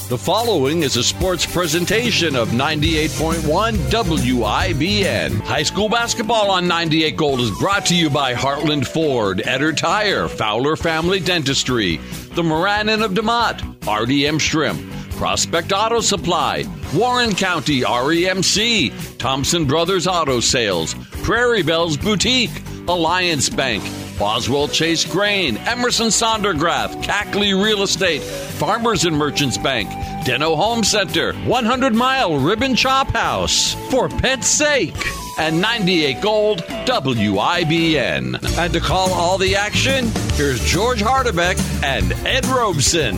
The following is a sports presentation of 98.1 WIBN. High school basketball on 98 Gold is brought to you by Heartland Ford, Etter Tire, Fowler Family Dentistry, the Moranin of DeMott, RDM Shrimp, Prospect Auto Supply, Warren County REMC, Thompson Brothers Auto Sales, Prairie Bells Boutique, Alliance Bank, Boswell Chase Grain, Emerson Sondergrath, Cackley Real Estate, Farmers and Merchants Bank, Deno Home Center, 100 Mile Ribbon Chop House, For Pet's Sake, and 98 Gold WIBN. And to call all the action, here's George Hardebeck and Ed Robeson.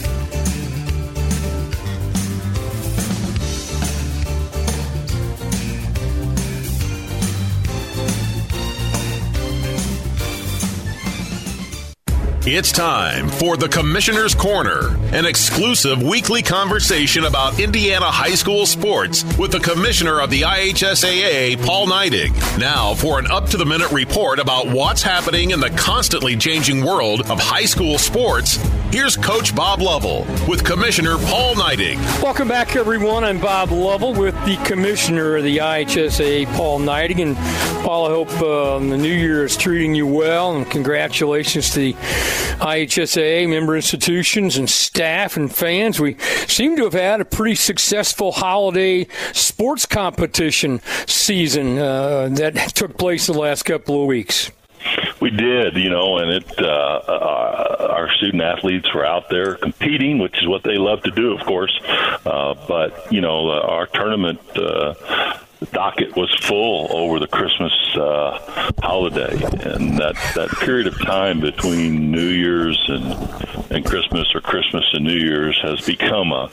It's time for the Commissioner's Corner, an exclusive weekly conversation about Indiana high school sports with the Commissioner of the IHSAA, Paul Neidig. Now for an up-to-the-minute report about what's happening in the constantly changing world of high school sports, here's Coach Bob Lovell with Commissioner Paul Neidig. Welcome back, everyone. I'm Bob Lovell with the Commissioner of the IHSAA, Paul Neidig. And Paul, I hope the new year is treating you well, and congratulations to the IHSAA member institutions and staff and fans. We seem to have had a pretty successful holiday sports competition season that took place the last couple of weeks. We did, and our student athletes were out there competing, which is what they love to do, of course. But our tournament docket was full over the Christmas holiday, and that period of time between New Year's and Christmas, or Christmas and New Year's, has become a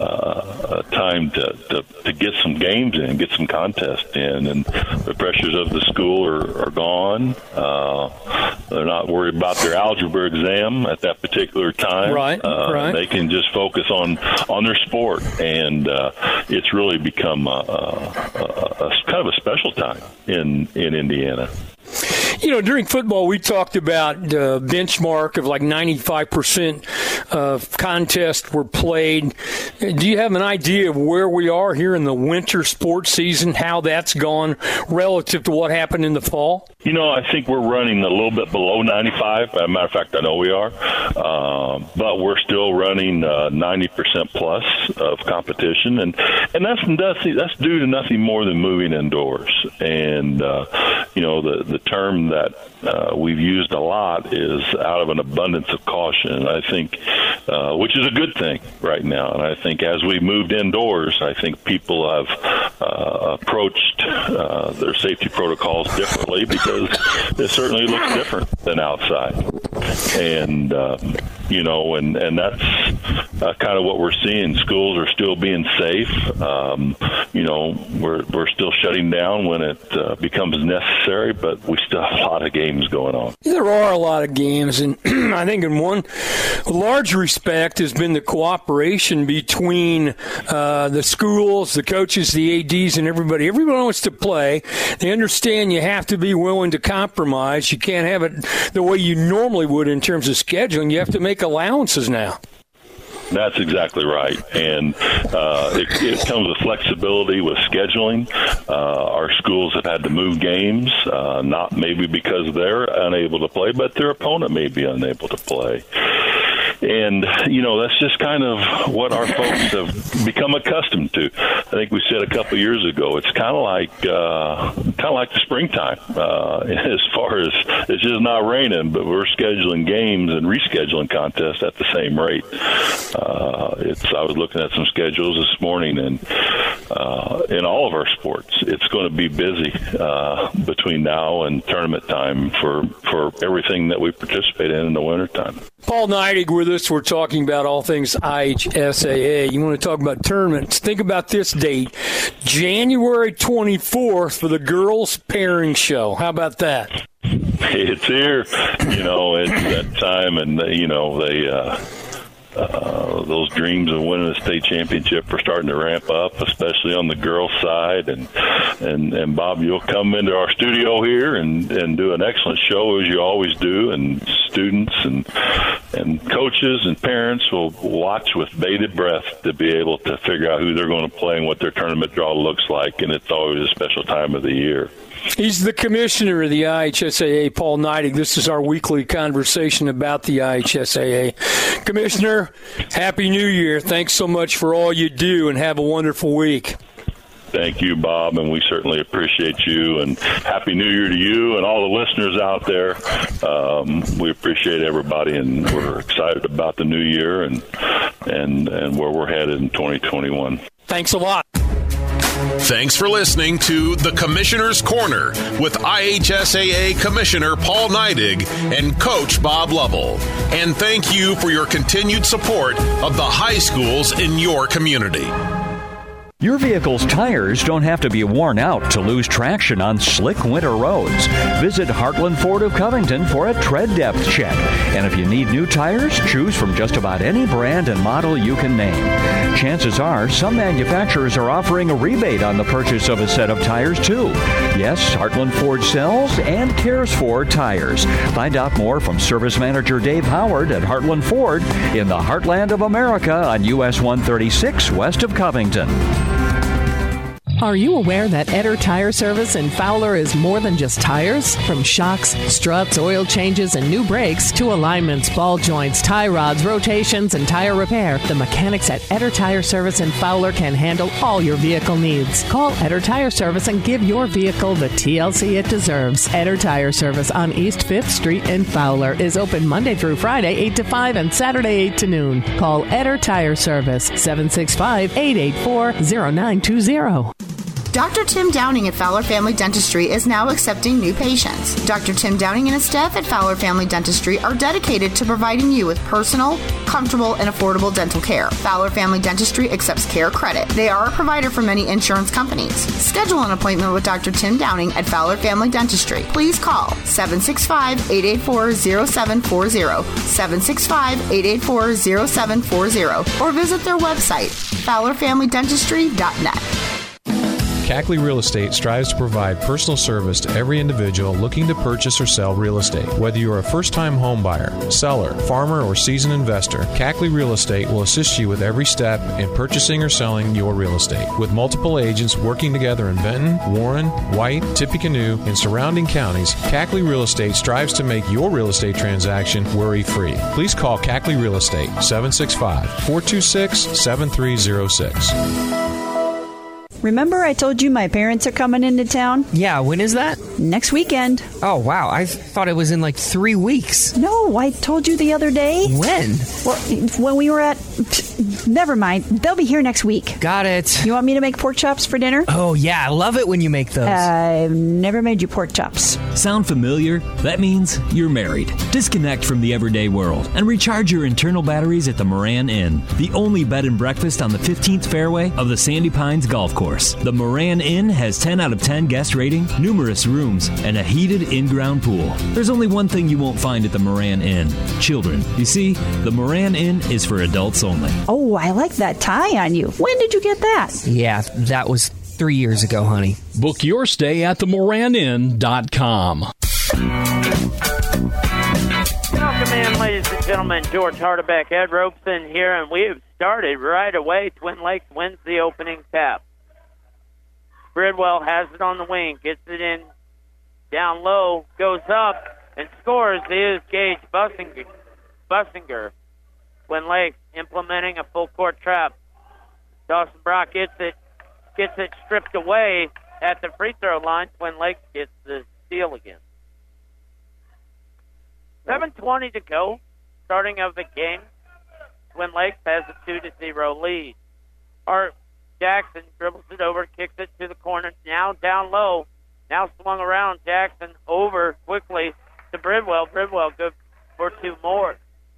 time to get some games in, get some contests in, and the pressures of the school are gone. They're not worried about their algebra exam at that particular time. Right. They can just focus on their sport, and it's really become a kind of a special time in Indiana. During football, we talked about the benchmark of like 95% of contests were played. Do you have an idea of where we are here in the winter sports season, how that's gone relative to what happened in the fall? I think we're running a little bit below 95. As a matter of fact, I know we are. But we're still running 90% plus of competition. And that's due to nothing more than moving indoors. And, the term that we've used a lot is out of an abundance of caution, I think, which is a good thing right now. And I think as we moved indoors, I think people have approached their safety protocols differently, because it certainly looks different than outside. And, and that's kind of what we're seeing. Schools are still being safe. We're still shutting down when it becomes necessary, but we still have a lot of games going on. There are a lot of games, and I think in one large respect has been the cooperation between the schools, the coaches, the ADs, and everybody. Everyone wants to play. They understand you have to be willing to compromise. You can't have it the way you normally would in terms of scheduling. You have to make allowances now. That's exactly right. And it comes with flexibility with scheduling. Our schools have had to move games, not maybe because they're unable to play, but their opponent may be unable to play. And, that's just kind of what our folks have become accustomed to. I think we said a couple of years ago, it's kind of like the springtime, as far as it's just not raining, but we're scheduling games and rescheduling contests at the same rate. I was looking at some schedules this morning, and in all of our sports, it's going to be busy between now and tournament time for everything that we participate in the wintertime. Paul Neidig with us. We're talking about all things IHSAA. You want to talk about tournaments? Think about this date, January 24th for the girls' pairing show. How about that? It's here. It's that time, and those dreams of winning a state championship are starting to ramp up, especially on the girls' side. And Bob, you'll come into our studio here and do an excellent show, as you always do, and students and coaches and parents will watch with bated breath to be able to figure out who they're going to play and what their tournament draw looks like, and it's always a special time of the year. He's the commissioner of the IHSAA, Paul Neidig. This is our weekly conversation about the IHSAA. Commissioner, Happy New Year. Thanks so much for all you do, and have a wonderful week. Thank you, Bob, and we certainly appreciate you, and Happy New Year to you and all the listeners out there. We appreciate everybody, and we're excited about the new year and where we're headed in 2021. Thanks a lot. Thanks for listening to The Commissioner's Corner with IHSAA Commissioner Paul Neidig and Coach Bob Lovell. And thank you for your continued support of the high schools in your community. Your vehicle's tires don't have to be worn out to lose traction on slick winter roads. Visit Heartland Ford of Covington for a tread depth check. And if you need new tires, choose from just about any brand and model you can name. Chances are some manufacturers are offering a rebate on the purchase of a set of tires too. Yes, Heartland Ford sells and cares for tires. Find out more from Service Manager Dave Howard at Heartland Ford in the heartland of America on US 136 west of Covington. Are you aware that Etter Tire Service in Fowler is more than just tires? From shocks, struts, oil changes, and new brakes to alignments, ball joints, tie rods, rotations, and tire repair, the mechanics at Etter Tire Service in Fowler can handle all your vehicle needs. Call Etter Tire Service and give your vehicle the TLC it deserves. Etter Tire Service on East 5th Street in Fowler is open Monday through Friday 8 to 5 and Saturday 8 to noon. Call Etter Tire Service 765-884-0920. Dr. Tim Downing at Fowler Family Dentistry is now accepting new patients. Dr. Tim Downing and his staff at Fowler Family Dentistry are dedicated to providing you with personal, comfortable, and affordable dental care. Fowler Family Dentistry accepts Care Credit. They are a provider for many insurance companies. Schedule an appointment with Dr. Tim Downing at Fowler Family Dentistry. Please call 765-884-0740, 765-884-0740, or visit their website, fowlerfamilydentistry.net. Cackley Real Estate strives to provide personal service to every individual looking to purchase or sell real estate. Whether you are a first-time home buyer, seller, farmer, or seasoned investor, Cackley Real Estate will assist you with every step in purchasing or selling your real estate. With multiple agents working together in Benton, Warren, White, Tippecanoe, and surrounding counties, Cackley Real Estate strives to make your real estate transaction worry-free. Please call Cackley Real Estate, 765-426-7306. Remember I told you my parents are coming into town? Yeah, when is that? Next weekend. Oh, wow. I thought it was in like 3 weeks. No, I told you the other day. When? Well, when we were at... Never mind. They'll be here next week. Got it. You want me to make pork chops for dinner? Oh, yeah. I love it when you make those. I've never made you pork chops. Sound familiar? That means you're married. Disconnect from the everyday world and recharge your internal batteries at the Moran Inn, the only bed and breakfast on the 15th fairway of the Sandy Pines Golf Course. The Moran Inn has 10 out of 10 guest rating, numerous rooms, and a heated in-ground pool. There's only one thing you won't find at the Moran Inn: children. You see, the Moran Inn is for adults only. Oh, I like that tie on you. When did you get that? Yeah, that was 3 years ago, honey. Book your stay at themoranin.com. Welcome in, ladies and gentlemen. George Hardebeck, Ed Robeson here, and we've started right away. Twin Lakes wins the opening tap. Bridwell has it on the wing, gets it in down low, goes up, and scores is Gage Bussinger. Twin Lakes implementing a full court trap. Dawson Brock gets it stripped away at the free throw line. Twin Lakes gets the steal again. 7:20 to go, starting of the game. Twin Lakes has a 2-0 lead. Art Jackson dribbles it over, kicks it to the corner, now down low, now swung around. Jackson over quickly to Bridwell. Bridwell good for two more.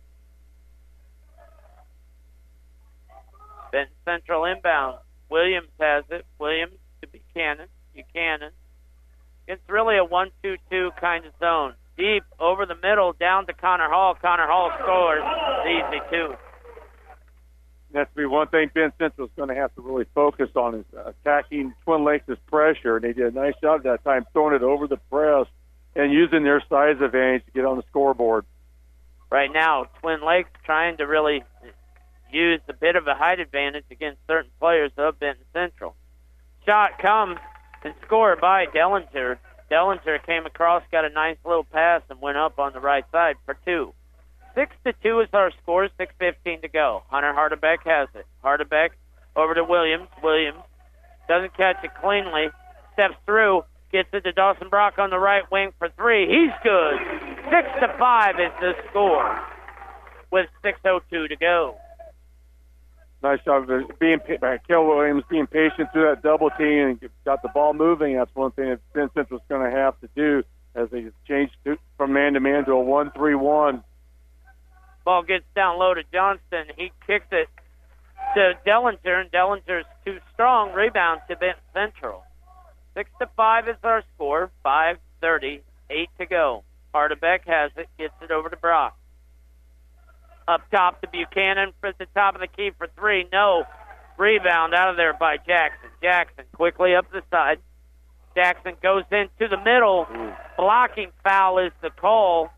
Benton Central inbound. Williams has it. Williams to Buchanan. Buchanan. It's really a 1-2-2 kind of zone. Deep over the middle, down to Connor Hall. Connor Hall scores. It's easy, too. That's to be one thing Ben Central's going to have to really focus on is attacking Twin Lakes' pressure. And they did a nice job that time throwing it over the press and using their size advantage to get on the scoreboard. Right now, Twin Lakes trying to really use a bit of a height advantage against certain players of Benton Central. Shot comes and scored by Dellinger. Dellinger came across, got a nice little pass, and went up on the right side for 2. 6-2 is our score, 6:15 to go. Hunter Hardebeck has it. Hardebeck over to Williams. Williams doesn't catch it cleanly, steps through, gets it to Dawson Brock on the right wing for 3. He's good. 6-5 is the score with 6:02 to go. Nice job of Kel Williams being patient through that double team and got the ball moving. That's one thing that Ben Central's going to have to do as they change from man-to-man to a 1-3-1. Ball gets down low to Johnston. He kicks it to Dellinger, and Dellinger's too strong. Rebound to Benton Central. 6-5 is our score. 5:38 to go. Hardebeck has it. Gets it over to Brock. Up top to Buchanan for the top of the key for 3. No. Rebound out of there by Jackson. Jackson quickly up the side. Jackson goes into the middle. Blocking foul is the call.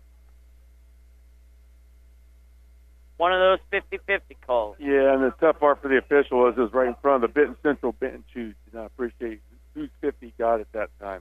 One of those 50-50 calls. Yeah, and the tough part for the official was right in front of the Benton Central bench shoes. Did not appreciate whose 50 got at that time.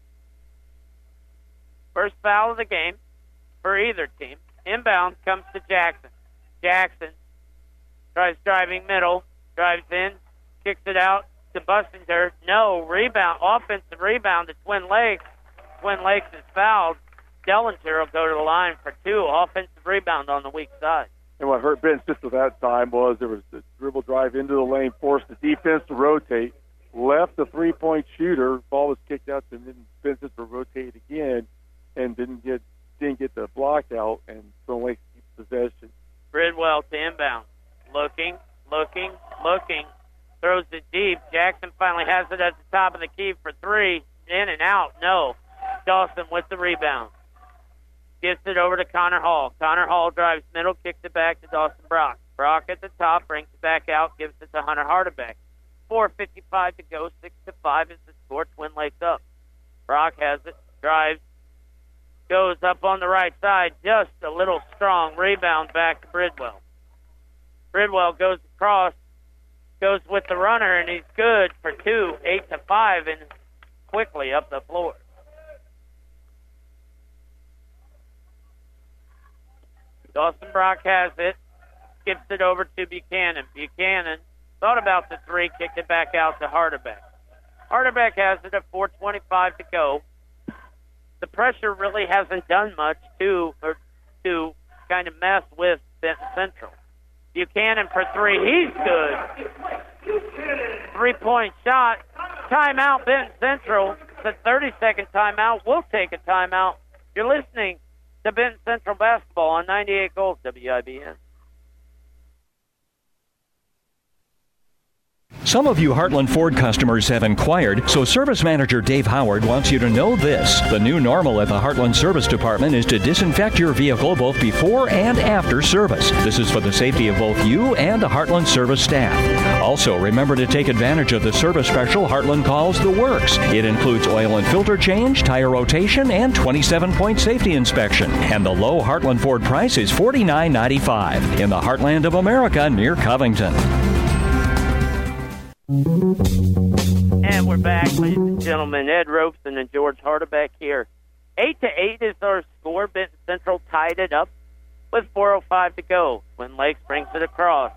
First foul of the game for either team. Inbound comes to Jackson. Jackson tries driving middle, drives in, kicks it out to Bussinger. No, rebound, offensive rebound to Twin Lakes. Twin Lakes is fouled. Dellinger will go to the line for 2. Offensive rebound on the weak side. And what hurt Ben Central that time was there was the dribble drive into the lane, forced the defense to rotate, left the three-point shooter, ball was kicked out, and then Ben Central rotated again and didn't get the block out, and Twin Lakes keeps possession. Bridwell to inbound. Looking. Throws it deep. Jackson finally has it at the top of the key for 3. In and out. No. Dawson with the rebound. Gives it over to Connor Hall. Connor Hall drives middle, kicks it back to Dawson Brock. Brock at the top, brings it back out, gives it to Hunter Hardebeck. 4:55 to go, 6-5 is the score. Twin Lakes up. Brock has it, drives, goes up on the right side, just a little strong. Rebound back to Bridwell. Bridwell goes across, goes with the runner, and he's good for 2, 8-5, and quickly up the floor. Dawson Brock has it, skips it over to Buchanan. Buchanan thought about the 3, kicked it back out to Hardebeck. Hardebeck has it at 4:25 to go. The pressure really hasn't done much to kind of mess with Benton Central. Buchanan for 3, he's good. 3-point shot. Timeout, Benton Central. It's a 30-second timeout. We'll take a timeout. You're listening to Benton Central basketball on 98 Gold WIBN. Some of you Heartland Ford customers have inquired, so Service Manager Dave Howard wants you to know this. The new normal at the Heartland Service Department is to disinfect your vehicle both before and after service. This is for the safety of both you and the Heartland Service staff. Also, remember to take advantage of the service special Heartland calls The Works. It includes oil and filter change, tire rotation, and 27-point safety inspection. And the low Heartland Ford price is $49.95 in the heartland of America near Covington. And we're back, ladies and gentlemen. Ed Robeson and George Hardebeck here. 8-8 is our score. Benton Central tied it up with 4:05 to go. Twin Lakes brings it across.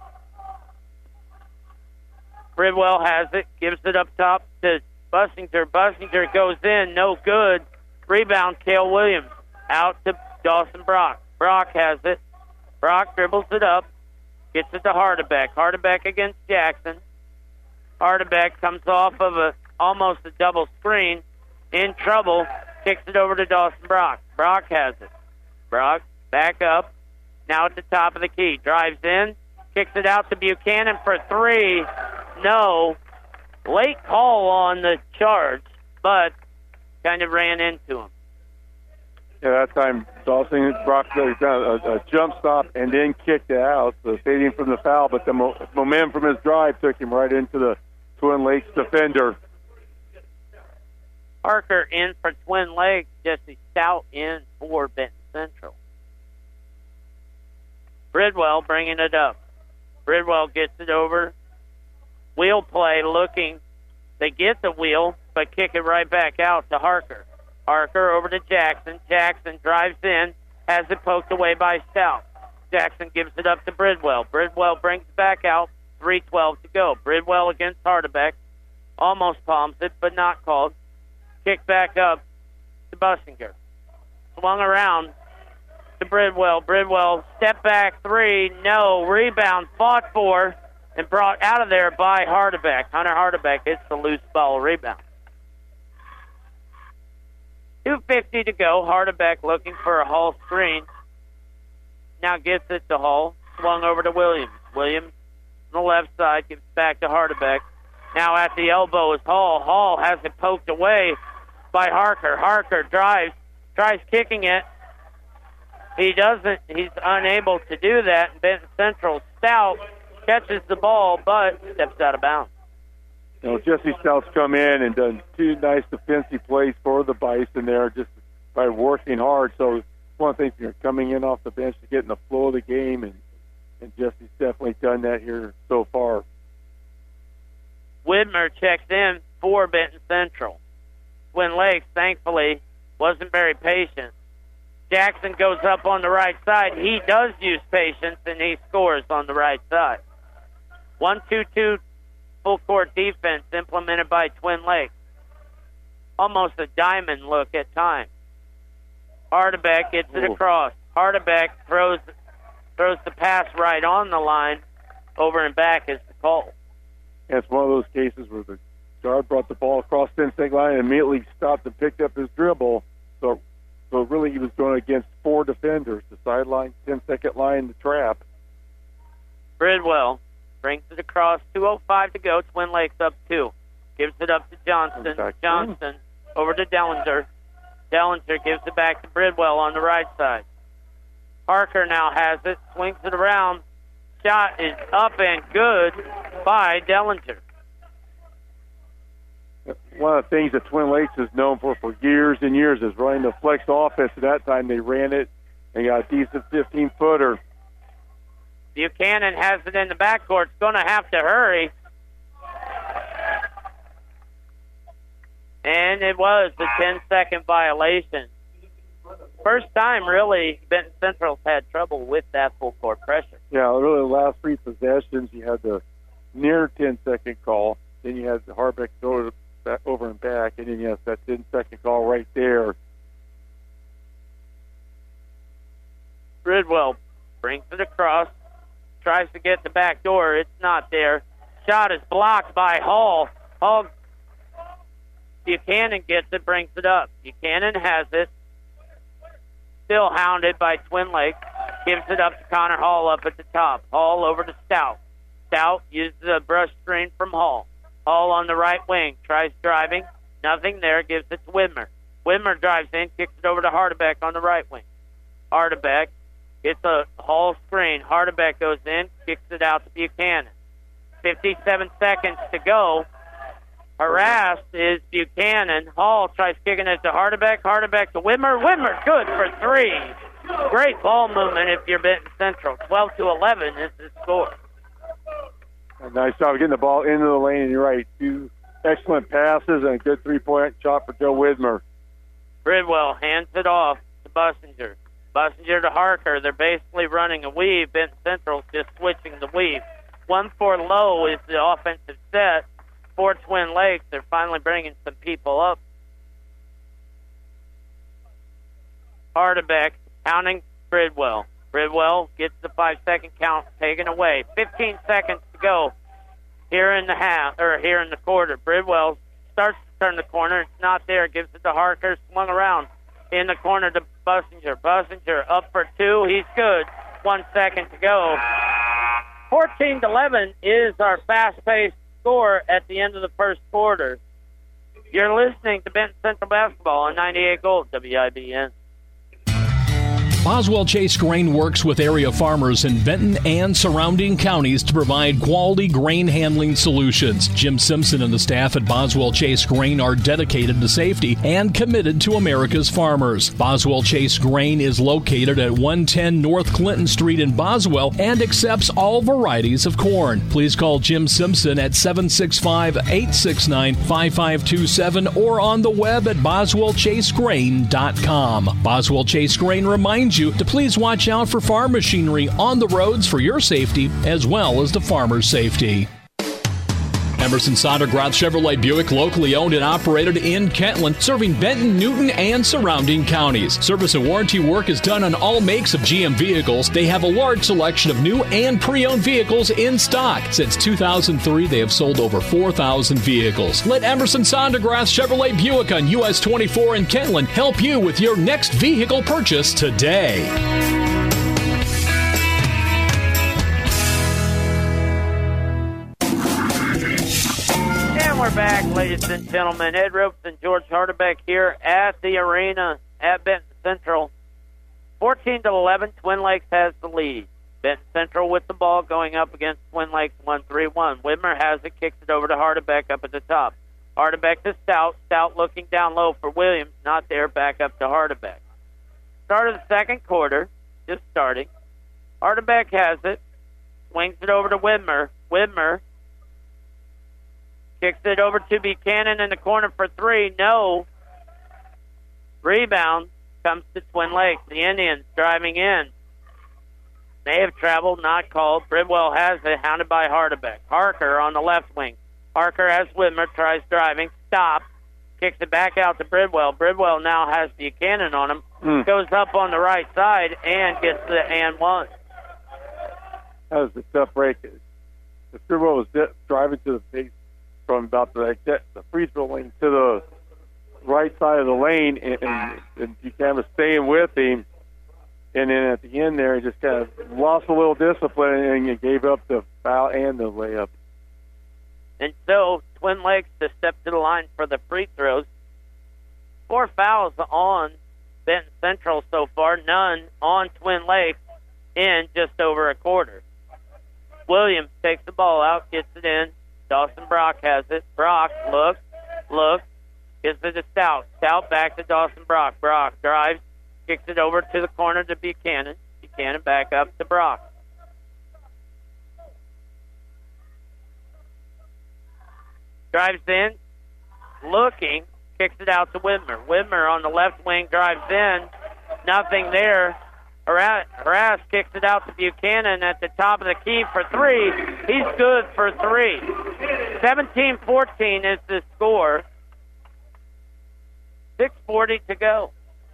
Bridwell has it, gives it up top to Bussinger. Bussinger goes in, no good. Rebound, Cale Williams. Out to Dawson Brock. Brock has it. Brock dribbles it up, gets it to Hardebeck. Hardebeck against Jackson. Hardebeck comes off of almost a double screen, in trouble, kicks it over to Dawson Brock. Brock has it. Brock back up, now at the top of the key. Drives in, kicks it out to Buchanan for 3. No. Late call on the charge, but kind of ran into him. At that time, Dawson brought a jump stop and then kicked it out, so saving from the foul. But the momentum from his drive took him right into the Twin Lakes defender. Parker in for Twin Lakes. Jesse Stout in for Benton Central. Bridwell bringing it up. Bridwell gets it over. Wheel play looking. They get the wheel, but kick it right back out to Harker. Harker over to Jackson. Jackson drives in, has it poked away by Stout. Jackson gives it up to Bridwell. Bridwell brings it back out. 3:12 to go. Bridwell against Hardebeck. Almost palms it, but not called. Kick back up to Bussinger. Swung around to Bridwell. Bridwell, step back three, no. Rebound, fought for, and brought out of there by Hardebeck. Hunter Hardebeck hits the loose ball rebound. 2:50 to go. Hardebeck looking for a Hall screen. Now gets it to Hall. Swung over to Williams. Williams on the left side gives it back to Hardebeck. Now at the elbow is Hall. Hall has it poked away by Harker. Harker drives, tries kicking it. He doesn't. He's unable to do that. And Benton Central Stout catches the ball, but steps out of bounds. You know, Jesse Stout's come in and done two nice defensive plays for the Bison there just by working hard. So it's one of the things, you're coming in off the bench to get in the flow of the game, and Jesse's definitely done that here so far. Widmer checks in for Benton Central. Twin Lakes, thankfully, wasn't very patient. Jackson goes up on the right side. He does use patience, and he scores on the right side. 1-2-2 full-court defense implemented by Twin Lakes. Almost a diamond look at times. Hardebeck gets it across. Hardebeck throws the pass right on the line. Over and back is the call. And it's one of those cases where the guard brought the ball across the 10-second line and immediately stopped and picked up his dribble. So really he was going against four defenders, the sideline, 10-second line, the trap. Bridwell brings it across. 2:05 to go. Twin Lakes up 2. Gives it up to Johnston. Johnston over to Dellinger. Dellinger gives it back to Bridwell on the right side. Parker now has it. Swings it around. Shot is up and good by Dellinger. One of the things that Twin Lakes is known for years and years is running the flex offense. At that time, they ran it and got a decent 15-footer. Buchanan has it in the backcourt. It's going to have to hurry. And it was the 10-second violation. First time, really, Benton Central's had trouble with that full-court pressure. Yeah, really, the last three possessions, you had the near 10-second call. Then you had the Harbeck throw it back over and back, and then you have that 10-second call right there. Bridwell brings it across, tries to get the back door. It's not there. Shot is blocked by Hall. Buchanan gets it, brings it up. Buchanan has it. Still hounded by Twin Lakes. Gives it up to Connor Hall up at the top. Hall over to Stout. Stout uses a brush screen from Hall. Hall on the right wing. Tries driving. Nothing there. Gives it to Widmer. Widmer drives in. Kicks it over to Hardebeck on the right wing. Hardebeck gets a Hall screen. Hardebeck goes in. Kicks it out to Buchanan. 57 seconds to go. Harassed is Buchanan. Hall tries kicking it to Hardebeck. Hardebeck to Widmer. Widmer good for 3. Great ball movement if you're Benton Central. 12-11 is the score. A nice job getting the ball into the lane, and you're right. 2 excellent passes and a good three-point shot for Joe Widmer. Bridwell hands it off to Bussinger. Bussinger to Harker. They're basically running a weave. Benton Central's just switching the weave. 1-4 low is the offensive set. For Twin Lakes, they're finally bringing some people up. Hardebeck pounding Bridwell. Bridwell gets the 5-second count taken away. 15 seconds to go here in the quarter. Bridwell starts to turn the corner. It's not there. Gives it to Harker. Swung around in the corner to Bussinger. Bussinger up for 2. He's good. 1 second to go. 14-11 is our fast-paced score at the end of the first quarter. You're listening to Benton Central Basketball on 98 Gold WIBN. Boswell Chase Grain works with area farmers in Benton and surrounding counties to provide quality grain handling solutions. Jim Simpson and the staff at Boswell Chase Grain are dedicated to safety and committed to America's farmers. Boswell Chase Grain is located at 110 North Clinton Street in Boswell and accepts all varieties of corn. Please call Jim Simpson at 765-869-5527 or on the web at boswellchasegrain.com. Boswell Chase Grain reminds you to please watch out for farm machinery on the roads for your safety as well as the farmer's safety. Emerson Sondergroth Chevrolet Buick, locally owned and operated in Kentland, serving Benton, Newton, and surrounding counties. Service and warranty work is done on all makes of GM vehicles. They have a large selection of new and pre-owned vehicles in stock. Since 2003, they have sold over 4,000 vehicles. Let Emerson Sondergroth Chevrolet Buick on US 24 in Kentland help you with your next vehicle purchase today. We're back, ladies and gentlemen. Ed Ropes and George Hardebeck here at the arena at Benton Central. 14-11, Twin Lakes has the lead. Benton Central with the ball going up against Twin Lakes 1-3-1. Widmer has it, kicks it over to Hardebeck up at the top. Hardebeck to Stout. Stout looking down low for Williams. Not there, back up to Hardebeck. Start of the second quarter, just starting. Hardebeck has it, swings it over to Widmer. Widmer kicks it over to Buchanan in the corner for three. No. Rebound comes to Twin Lakes. The Indians driving in. They have traveled, not called. Bridwell has it, hounded by Hardebeck. Harker on the left wing. Harker has Widmer, tries driving, stops, kicks it back out to Bridwell. Bridwell now has Buchanan on him. Goes up on the right side and gets the and one. That was a tough break. The Bridwell was driving to the base from about the free throw lane to the right side of the lane, and Buchanan was staying with him. And then at the end there, he just kind of lost a little discipline and he gave up the foul and the layup. And so Twin Lakes to step to the line for the free throws. 4 fouls on Benton Central so far, none on Twin Lakes in just over a quarter. Williams takes the ball out, gets it in. Dawson Brock has it. Brock looks, gives it to Stout. Stout back to Dawson Brock. Brock drives, kicks it over to the corner to Buchanan. Buchanan back up to Brock. Drives in, looking, kicks it out to Widmer. Widmer on the left wing drives in, nothing there. Harass kicks it out to Buchanan at the top of the key for three. He's good for three. 17-14 is the score. 6:40 to go.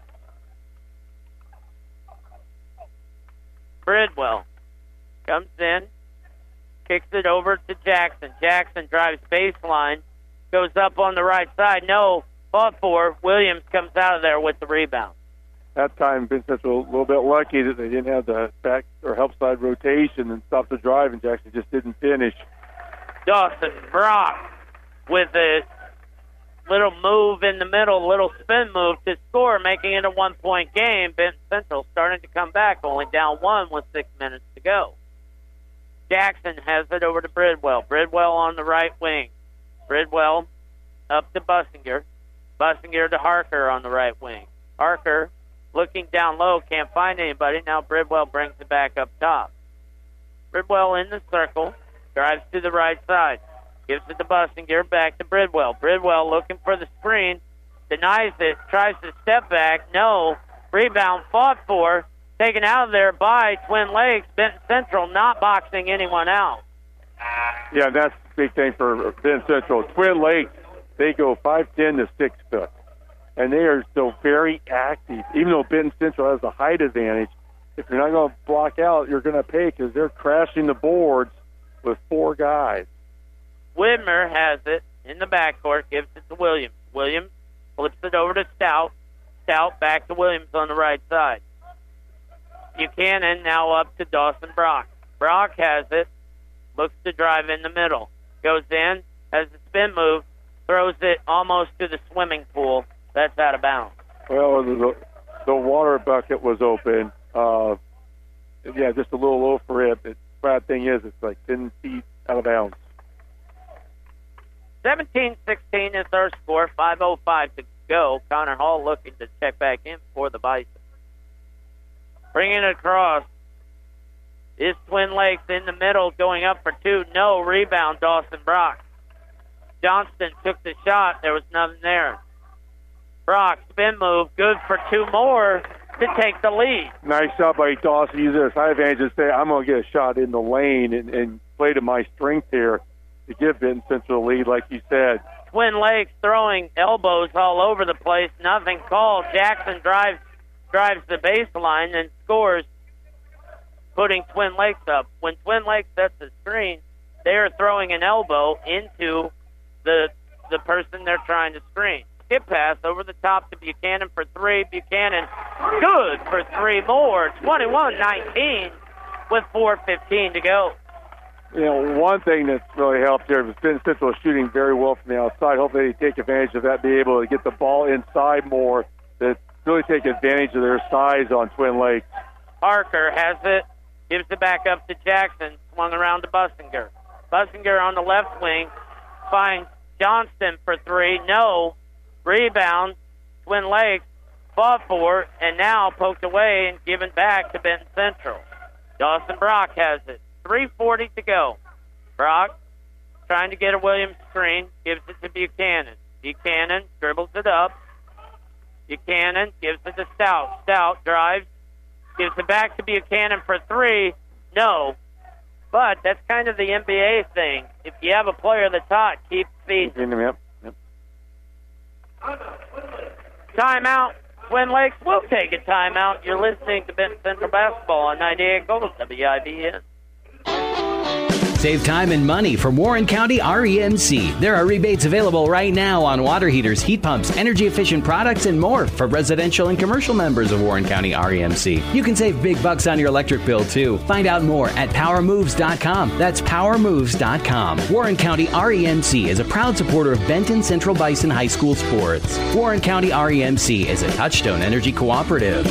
Bridwell comes in, kicks it over to Jackson. Jackson drives baseline, goes up on the right side. No, fought for. Williams comes out of there with the rebound. That time, Benton Central a little bit lucky that they didn't have the back or help side rotation and stopped the drive, and Jackson just didn't finish. Dawson Brock with a little move in the middle, little spin move to score, making it a 1-point game. Benton Central starting to come back, only down 1 with 6 minutes to go. Jackson has it over to Bridwell. Bridwell on the right wing. Bridwell up to Bussinger. Bussinger to Harker on the right wing. Harker looking down low, can't find anybody. Now Bridwell brings it back up top. Bridwell in the circle, drives to the right side. Gives it to Bussinger, back to Bridwell. Bridwell looking for the screen, denies it, tries to step back. No. Rebound fought for, taken out of there by Twin Lakes. Benton Central not boxing anyone out. Yeah, that's the big thing for Benton Central. Twin Lakes, they go 5'10" to 6 foot. And they are still very active. Even though Benton Central has the height advantage, if you're not going to block out, you're going to pay because they're crashing the boards with 4 guys. Widmer has it in the backcourt, gives it to Williams. Williams flips it over to Stout. Stout back to Williams on the right side. Buchanan now up to Dawson Brock. Brock has it, looks to drive in the middle. Goes in, has a spin move, throws it almost to the swimming pool. That's out of bounds. Well, the water bucket was open, just a little low for it. The bad thing is it's like 10 feet out of bounds. 17-16 is our score. 5:05 to go. Connor Hall looking to check back in for the Bison. Bringing it across is Twin Lakes in the middle, going up for two. No. Rebound, Dawson Brock. Johnston took the shot. There was nothing there. Brock, spin move, good for two more to take the lead. Nice job by Dawson. Use their side advantage and say, I'm going to get a shot in the lane and play to my strength here to give Benton Central a lead, like you said. Twin Lakes throwing elbows all over the place. Nothing called. Jackson drives the baseline and scores, putting Twin Lakes up. When Twin Lakes sets the screen, they are throwing an elbow into the person they're trying to screen. Skip pass over the top to Buchanan for three. Buchanan good for three more. 21-19 with 4:15 to go. One thing that's really helped here is Benton Central shooting very well from the outside. Hopefully they take advantage of that, be able to get the ball inside more, to really take advantage of their size on Twin Lakes. Parker has it, gives it back up to Jackson, swung around to Bussinger. Bussinger on the left wing finds Johnston for three. No. Rebound. Twin Lakes fought for, and now poked away and given back to Benton Central. Dawson Brock has it. 3:40 to go. Brock trying to get a Williams screen, gives it to Buchanan. Buchanan dribbles it up. Buchanan gives it to Stout. Stout drives, gives it back to Buchanan for three. No. But that's kind of the NBA thing. If you have a player that's hot, keep feeding. Yep. Timeout. Twin Lakes will take a timeout. You're listening to Benton Central Basketball on 98 Gold WIBN. Save time and money from Warren County REMC. There are rebates available right now on water heaters, heat pumps, energy-efficient products, and more for residential and commercial members of Warren County REMC. You can save big bucks on your electric bill, too. Find out more at PowerMoves.com. That's PowerMoves.com. Warren County REMC is a proud supporter of Benton Central Bison High School sports. Warren County REMC is a Touchstone Energy cooperative.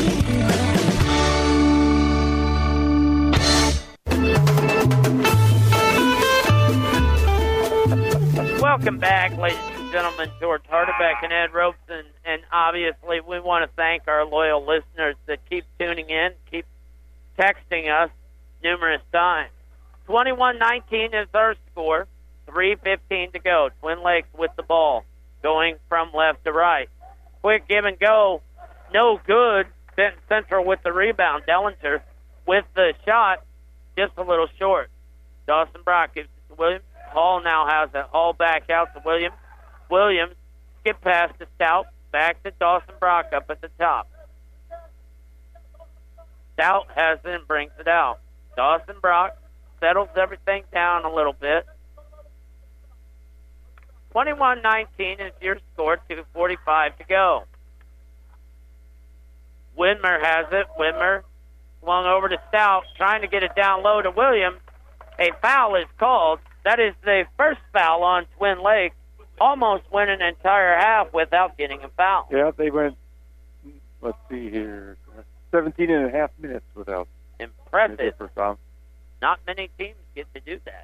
Welcome back, ladies and gentlemen. George Hardebeck and Ed Robeson. And obviously, we want to thank our loyal listeners that keep tuning in, keep texting us numerous times. 21-19 is our score. 3:15 to go. Twin Lakes with the ball, going from left to right. Quick give and go. No good. Benton Central with the rebound. Dellinger with the shot, just a little short. Dawson Brock gives it to Williams. Hall now has it. Hall back out to Williams. Williams skip past to Stout. Back to Dawson Brock up at the top. Stout has it and brings it out. Dawson Brock settles everything down a little bit. 21-19 is your score. 2:45 to go. Widmer has it. Widmer swung over to Stout, trying to get it down low to Williams. A foul is called. That is the first foul on Twin Lakes. Almost went an entire half without getting a foul. Yeah, they went, let's see here, 17 and a half minutes without. Impressive. First foul. Not many teams get to do that.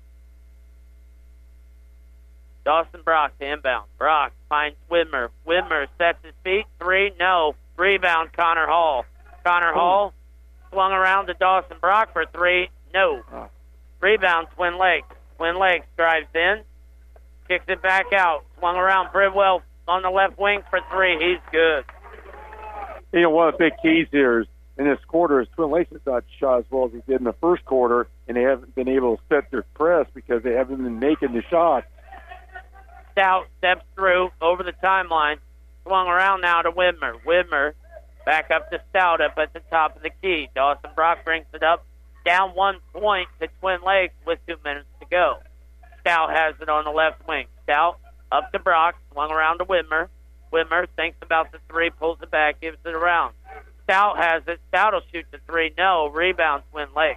Dawson Brock to inbound. Brock finds Widmer. Widmer sets his feet. Three, no. Rebound, Connor Hall. Connor Hall swung around to Dawson Brock for three. No. Rebound, Twin Lakes. Twin Lakes drives in, kicks it back out. Swung around. Bridwell on the left wing for three. He's good. One of the big keys here is in this quarter is Twin Lakes has not shot as well as they did in the first quarter, and they haven't been able to set their press because they haven't been making the shots. Stout steps through over the timeline. Swung around now to Widmer. Widmer back up to Stout up at the top of the key. Dawson Brock brings it up. Down 1 point to Twin Lakes with 2 minutes to go. Stout has it on the left wing. Stout up to Brock, swung around to Widmer. Widmer thinks about the three, pulls it back, gives it around. Stout has it. Stout will shoot the three. No. Rebound, Twin Lakes.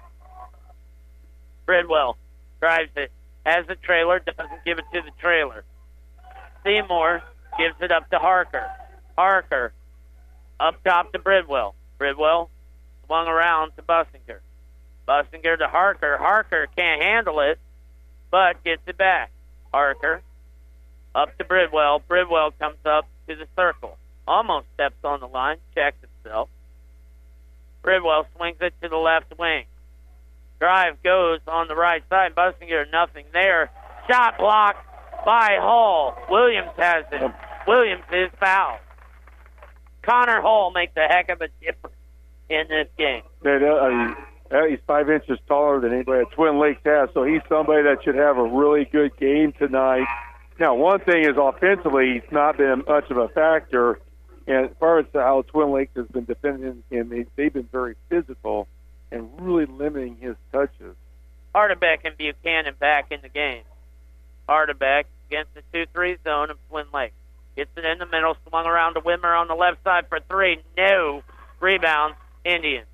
Bridwell drives it. Has the trailer, doesn't give it to the trailer. Seymour gives it up to Harker. Harker up top to Bridwell. Bridwell swung around to Bussinger. Bussinger to Harker. Harker can't handle it, but gets it back. Harker up to Bridwell. Bridwell comes up to the circle. Almost steps on the line, checks himself. Bridwell swings it to the left wing. Drive goes on the right side. Bussinger, nothing there. Shot blocked by Hall. Williams has it. Williams is fouled. Connor Hall makes a heck of a difference in this game. He's 5 inches taller than anybody at Twin Lakes has, so he's somebody that should have a really good game tonight. Now, one thing is offensively, he's not been much of a factor. And as far as how Twin Lakes has been defending him, they've been very physical and really limiting his touches. Hardebeck and Buchanan back in the game. Hardebeck against the 2-3 zone of Twin Lakes. Gets it in the middle, swung around to Wimmer on the left side for three. No. Rebound, Indians.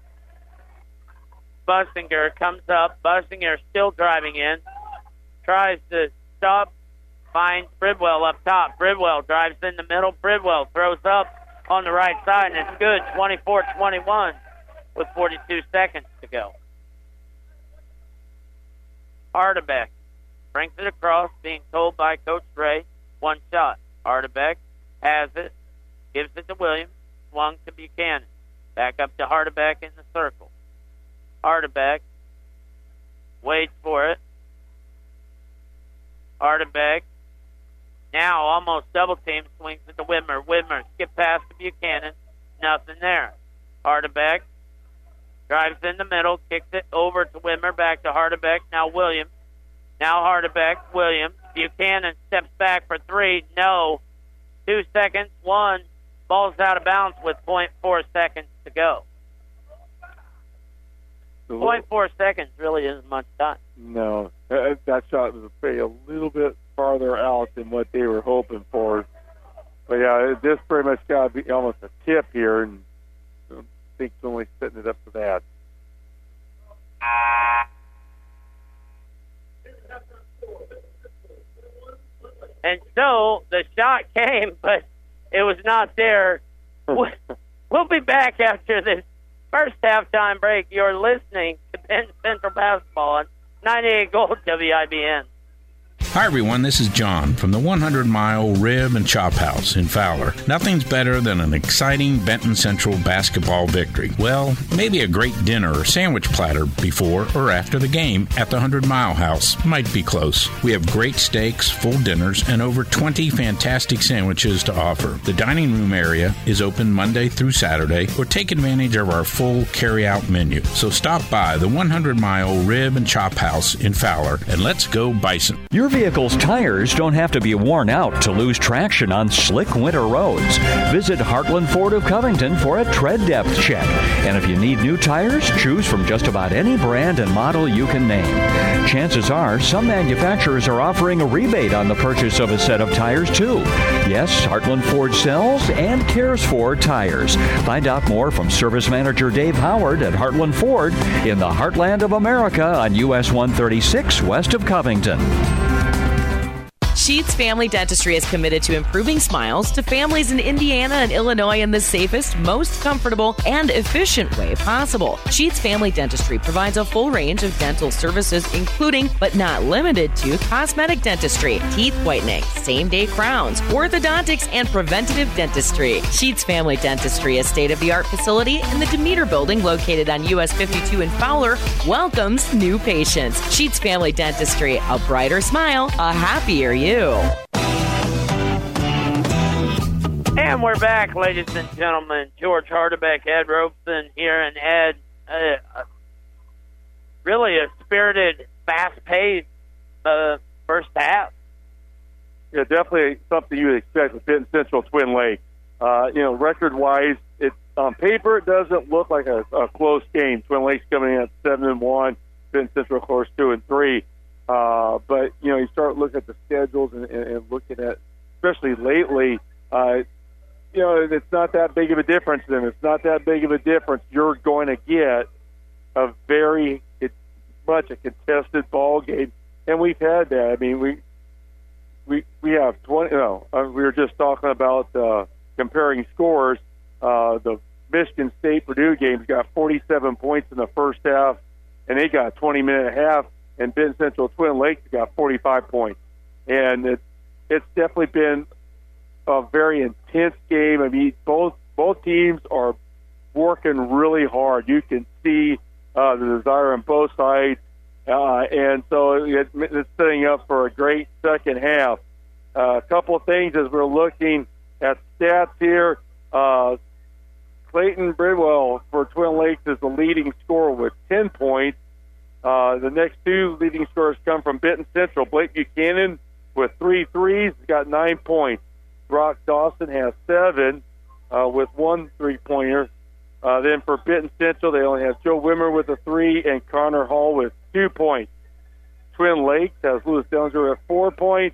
Bussinger comes up. Bussinger still driving in. Tries to stop. Finds Bridwell up top. Bridwell drives in the middle. Bridwell throws up on the right side, and it's good. 24-21 with 42 seconds to go. Hardebeck brings it across, being told by Coach Ray, one shot. Hardebeck has it, gives it to Williams, swung to Buchanan. Back up to Hardebeck in the circle. Hardebeck waits for it. Hardebeck now almost double team, swings it to Wimmer. Wimmer skip pass to Buchanan. Nothing there. Hardebeck drives in the middle, kicks it over to Wimmer, back to Hardebeck. Now Williams. Now Hardebeck, Williams. Buchanan steps back for three. No. 2 seconds. One. Ball's out of bounds with 0.4 seconds to go. 0.4 seconds really isn't much time. No. That shot was a little bit farther out than what they were hoping for. But, yeah, this pretty much got to be almost a tip here, and I think it's only setting it up for that. And so the shot came, but it was not there. We'll be back after this first halftime break. You're listening to Penn Central Basketball on 98 Gold WIBN. Hi, everyone. This is John from the 100-Mile Rib and Chop House in Fowler. Nothing's better than an exciting Benton Central basketball victory. Well, maybe a great dinner or sandwich platter before or after the game at the 100-Mile House might be close. We have great steaks, full dinners, and over 20 fantastic sandwiches to offer. The dining room area is open Monday through Saturday, or take advantage of our full carry-out menu. So stop by the 100-Mile Rib and Chop House in Fowler, and let's go Bison. Your vehicle's tires don't have to be worn out to lose traction on slick winter roads. Visit Heartland Ford of Covington for a tread depth check. And if you need new tires, choose from just about any brand and model you can name. Chances are some manufacturers are offering a rebate on the purchase of a set of tires too. Yes, Heartland Ford sells and cares for tires. Find out more from Service Manager Dave Howard at Heartland Ford in the heartland of America on US 136 west of Covington. Sheets Family Dentistry is committed to improving smiles to families in Indiana and Illinois in the safest, most comfortable, and efficient way possible. Sheets Family Dentistry provides a full range of dental services, including, but not limited to, cosmetic dentistry, teeth whitening, same-day crowns, orthodontics, and preventative dentistry. Sheets Family Dentistry, a state-of-the-art facility in the Demeter Building located on US 52 in Fowler, welcomes new patients. Sheets Family Dentistry, a brighter smile, a happier you. And we're back, ladies and gentlemen. George Hardebeck, Ed Robeson here, and Ed, really a spirited, fast-paced first half. Yeah, definitely something you would expect with Benton Central Twin Lakes. Record-wise, on paper, it doesn't look like a close game. Twin Lakes coming in at 7-1, Benton Central, of course, 2-3. But, you start looking at the schedules and looking at, especially lately, it's not that big of a difference. Then it's not that big of a difference. You're going to get a very much a contested ball game, and we've had that. I mean, we have 20. We were just talking about comparing scores. The Michigan State-Purdue games got 47 points in the first half, and they got a 20-minute half, and Benton Central Twin Lakes got 45 points. And it's definitely been a very intense game. I mean, both teams are working really hard. You can see the desire on both sides, and so it's setting up for a great second half. A couple of things as we're looking at stats here. Clayton Bridwell for Twin Lakes is the leading scorer with 10 points. The next two leading scorers come from Benton Central. Blake Buchanan with 3 threes, he's got 9 points. Brock Dawson has 7 with 1 3-pointer. Then for Benton Central, they only have Joe Wimmer with a 3 and Connor Hall with 2 points. Twin Lakes has Lewis Dellinger with 4 points.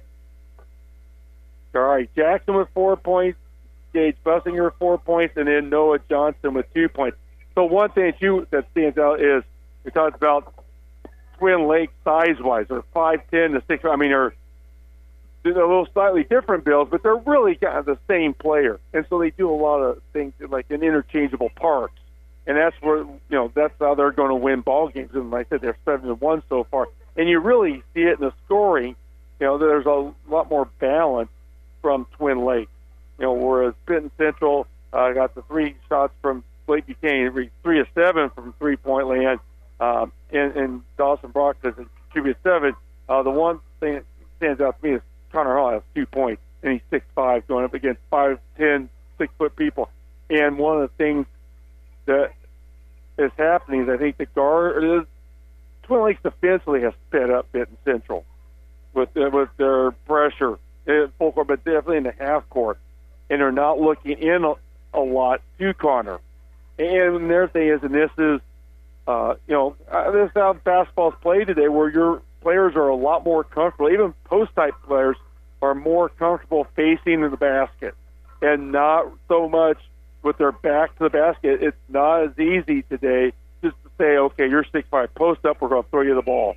Jari Jackson with 4 points. Gage Bussinger with 4 points. And then Noah Johnson with 2 points. So one thing that stands out is we talked about Twin Lakes size-wise. They're 5'10" to 6. I mean, they're a little slightly different builds, but they're really kind of the same player. And so they do a lot of things like in interchangeable parts. And that's where, that's how they're going to win ball games. And like I said, they're 7-1 so far. And you really see it in the scoring. There's a lot more balance from Twin Lakes. Whereas Benton Central got the 3 shots from Blake Buchanan, 3 of 7 from 3-point land, and Dawson Brock doesn't contribute 7. The one thing that stands out to me is Connor Hall has 2 points, and he's 6'5", going up against 5'10", 6-foot people. And one of the things that is happening is I think the Twin Lakes defensively has sped up Benton Central with their pressure in full court, but definitely in the half court, and they're not looking in a lot to Connor. And their thing is, and this is, this is how basketball's played today, where your players are a lot more comfortable. Even post-type players are more comfortable facing the basket and not so much with their back to the basket. It's not as easy today just to say, okay, you're 6'5", post up, we're going to throw you the ball.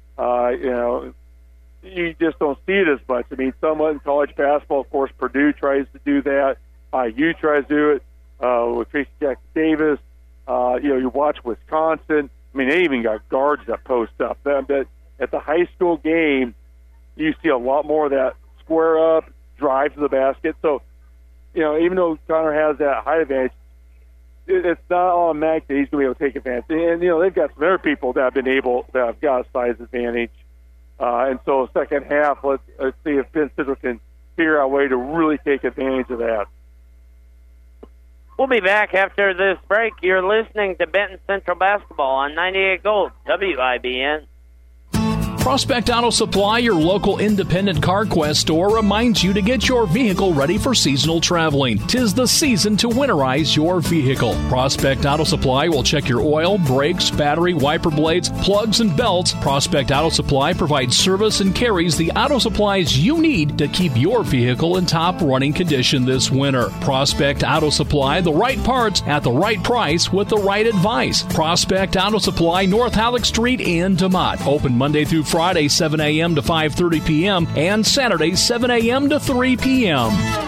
You just don't see it as much. I mean, somewhat in college basketball, of course, Purdue tries to do that. IU tries to do it with Tracy Jackson Davis. You watch Wisconsin. I mean, they even got guards that post up. But at the high school game, you see a lot more of that square up, drive to the basket. So, even though Connor has that height advantage, it's not automatic that he's going to be able to take advantage. And, they've got some other people that have got a size advantage. And so second half, let's see if Benton Central can figure out a way to really take advantage of that. We'll be back after this break. You're listening to Benton Central Basketball on 98 Gold, WIBN. Prospect Auto Supply, your local independent CarQuest store, reminds you to get your vehicle ready for seasonal traveling. 'Tis the season to winterize your vehicle. Prospect Auto Supply will check your oil, brakes, battery, wiper blades, plugs, and belts. Prospect Auto Supply provides service and carries the auto supplies you need to keep your vehicle in top running condition this winter. Prospect Auto Supply, the right parts at the right price with the right advice. Prospect Auto Supply, North Halleck Street in DeMotte. Open Monday through Friday, 7 a.m. to 5:30 p.m. and Saturday, 7 a.m. to 3 p.m.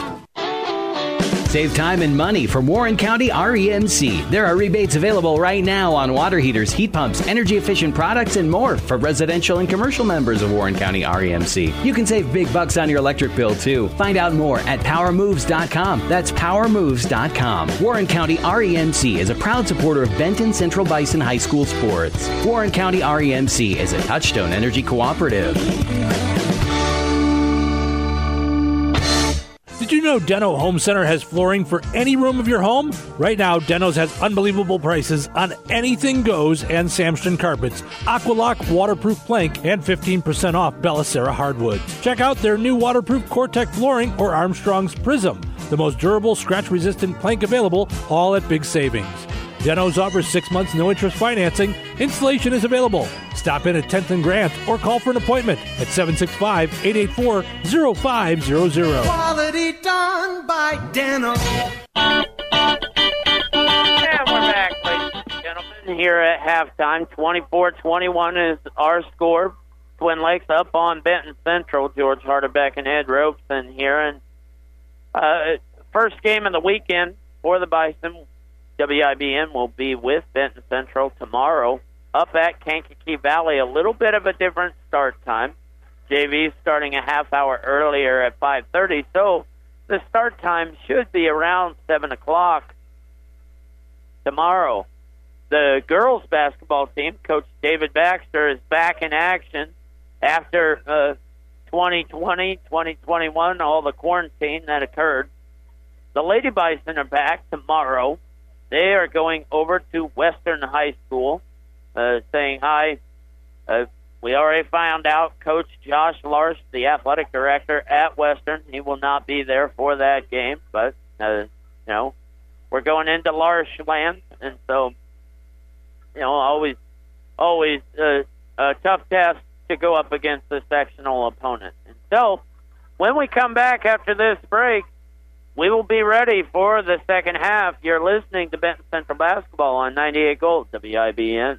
Save time and money from Warren County REMC. There are rebates available right now on water heaters, heat pumps, energy-efficient products, and more for residential and commercial members of Warren County REMC. You can save big bucks on your electric bill, too. Find out more at PowerMoves.com. That's PowerMoves.com. Warren County REMC is a proud supporter of Benton Central Bison High School sports. Warren County REMC is a Touchstone Energy cooperative. Did you know Deno Home Center has flooring for any room of your home? Right now, Deno's has unbelievable prices on anything goes and Samston carpets, Aqualock waterproof plank, and 15% off Bellicera hardwoods. Check out their new waterproof Cortec flooring or Armstrong's Prism, the most durable, scratch-resistant plank available, all at big savings. Deno's offers 6 months no-interest financing. Installation is available. Stop in at 10th and Grant or call for an appointment at 765-884-0500. Quality done by Deno. And we're back, ladies and gentlemen, here at halftime. 24-21 is our score. Twin Lakes up on Benton Central. George Harderbeck and Ed Robeson here. And first game of the weekend for the Bison WIBN will be with Benton Central tomorrow up at Kankakee Valley. A little bit of a different start time. JV starting a half hour earlier at 5:30, so the start time should be around 7 o'clock tomorrow. The girls basketball team, Coach David Baxter, is back in action after 2020, 2021, all the quarantine that occurred. The Lady Bison are back tomorrow. They are going over to Western High School, saying hi. We already found out Coach Josh Larsh, the athletic director at Western, he will not be there for that game. But, we're going into Larsh land, and so, always a tough test to go up against a sectional opponent. And so, when we come back after this break, we will be ready for the second half. You're listening to Benton Central Basketball on 98 Gold WIBN.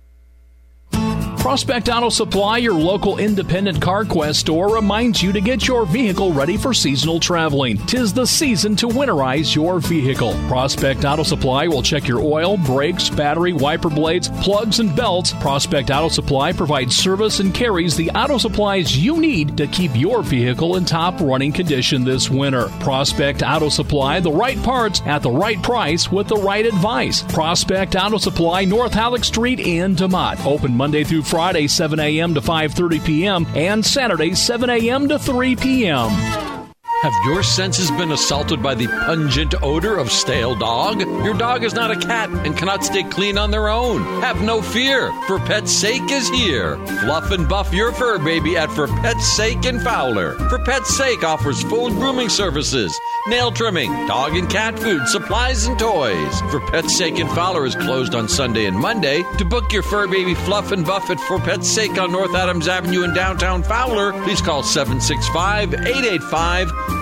Prospect Auto Supply, your local independent CarQuest store, reminds you to get your vehicle ready for seasonal traveling. 'Tis the season to winterize your vehicle. Prospect Auto Supply will check your oil, brakes, battery, wiper blades, plugs, and belts. Prospect Auto Supply provides service and carries the auto supplies you need to keep your vehicle in top running condition this winter. Prospect Auto Supply, the right parts at the right price with the right advice. Prospect Auto Supply, North Halleck Street in DeMott. Open Monday through Friday, 7 a.m. to 5:30 p.m. and Saturday, 7 a.m. to 3 p.m. Have your senses been assaulted by the pungent odor of stale dog? Your dog is not a cat and cannot stay clean on their own. Have no fear, For Pet's Sake is here. Fluff and buff your fur baby at For Pet's Sake in Fowler. For Pet's Sake offers full grooming services, nail trimming, dog and cat food, supplies, and toys. For Pet's Sake in Fowler is closed on Sunday and Monday. To book your fur baby Fluff and Buff at For Pet's Sake on North Adams Avenue in downtown Fowler, please call 765-885-5127.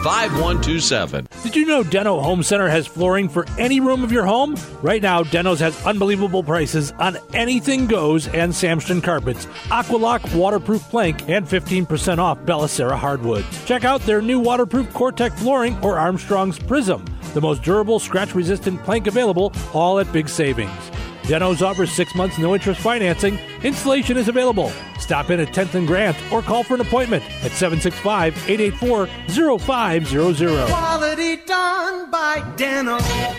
Did you know Deno Home Center has flooring for any room of your home? Right now, Deno's has unbelievable prices on anything goes and Samston carpets, Aqualock waterproof plank, and 15% off Bellicera hardwoods. Check out their new waterproof Cortec flooring or Armstrong's Prism, the most durable, scratch-resistant plank available, all at big savings. Deno's offers 6 months no-interest financing. Installation is available. Stop in at 10th and Grant or call for an appointment at 765-884-0500. Quality done by Deno.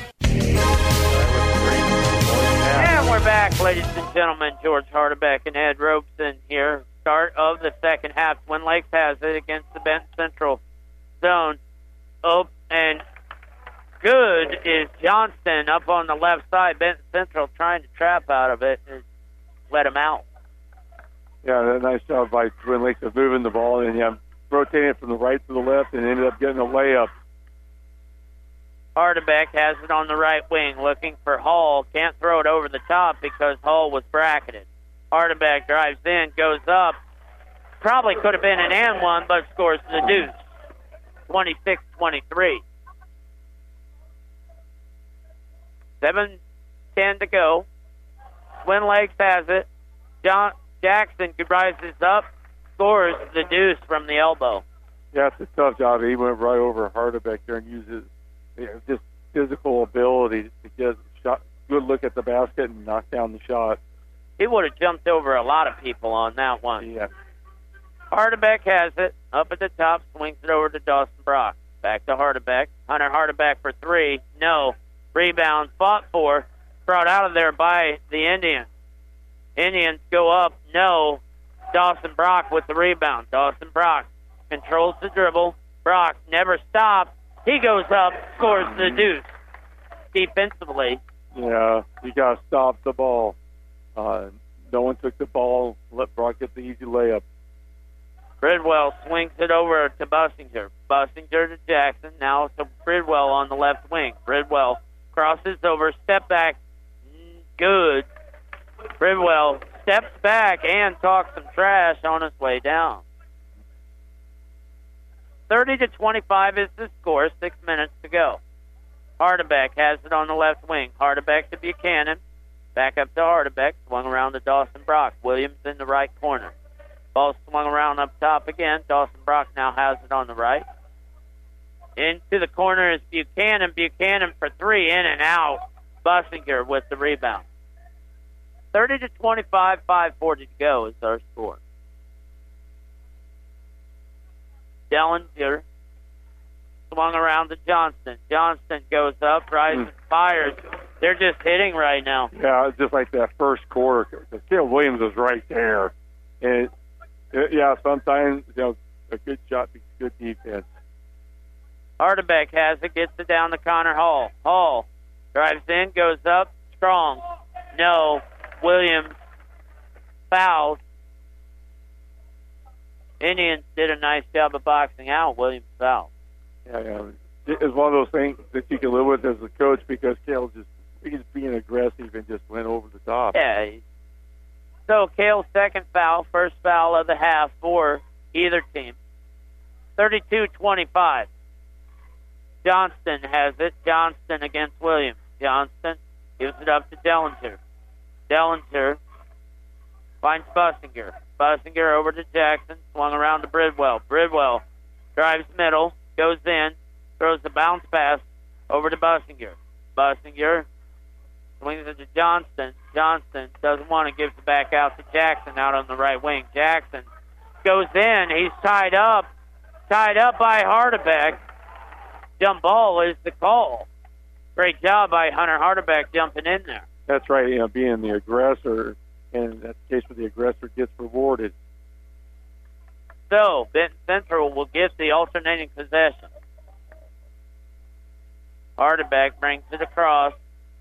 And we're back, ladies and gentlemen. George Hardebeck and Ed Robeson here. Start of the second half. Twin Lakes has it against the Benton Central zone. Oh, and good is Johnston up on the left side. Benton Central trying to trap out of it and let him out. Yeah, nice job by Twin Lakes of moving the ball and rotating it from the right to the left and ended up getting a layup. Hardebeck has it on the right wing, looking for Hall. Can't throw it over the top because Hall was bracketed. Hardebeck drives in, goes up. Probably could have been an and one, but scores the deuce. 26-23. 7:10 to go. Twin Lakes has it. Jackson rises up, scores the deuce from the elbow. Yeah, it's a tough job. He went right over Hardebeck there and used his just physical ability to get a shot, good look at the basket and knock down the shot. He would have jumped over a lot of people on that one. Yeah. Hardebeck has it. Up at the top, swings it over to Dawson Brock. Back to Hardebeck. Hunter Hardebeck for three. No. Rebound, fought for, brought out of there by the Indians. Indians go up, no. Dawson Brock with the rebound. Dawson Brock controls the dribble. Brock never stops. He goes up, scores the deuce. Defensively. Yeah, you got to stop the ball. No one took the ball. Let Brock get the easy layup. Bridwell swings it over to Bussinger. Bussinger to Jackson. Now to Bridwell on the left wing. Bridwell crosses over, step back, good. Bridwell steps back and talks some trash on his way down. 30-25 is the score, 6 minutes to go. Hardebeck has it on the left wing. Hardebeck to Buchanan. Back up to Hardebeck, swung around to Dawson Brock. Williams in the right corner. Ball swung around up top again. Dawson Brock now has it on the right. Into the corner is Buchanan. Buchanan for three, in and out. Bussinger with the rebound. 30-25, 5:40 to go is our score. Dellinger swung around to Johnston. Johnston goes up, rises, fires. They're just hitting right now. Yeah, it's just like that first quarter. Caleb Williams was right there. And, sometimes, a good shot beats good defense. Hardebeck has it, gets it down to Connor Hall. Hall drives in, goes up, strong. No. Williams fouls. Indians did a nice job of boxing out. Williams fouled. Yeah. It's one of those things that you can live with as a coach because Cale he's being aggressive and just went over the top. Yeah. So Cale's second foul, first foul of the half for either team. 32-25. Johnston has it. Johnston against Williams. Johnston gives it up to Dellinger. Dellinger finds Bussinger. Bussinger over to Jackson. Swung around to Bridwell. Bridwell drives middle. Goes in. Throws the bounce pass over to Bussinger. Bussinger swings it to Johnston. Johnston doesn't want to. Gives it back out to Jackson out on the right wing. Jackson goes in. He's tied up. Tied up by Hardebeck. Jump ball is the call. Great job by Hunter Hardebeck jumping in there. That's right, being the aggressor, and that's the case where the aggressor gets rewarded. So, Benton Central will get the alternating possession. Hardebeck brings it across.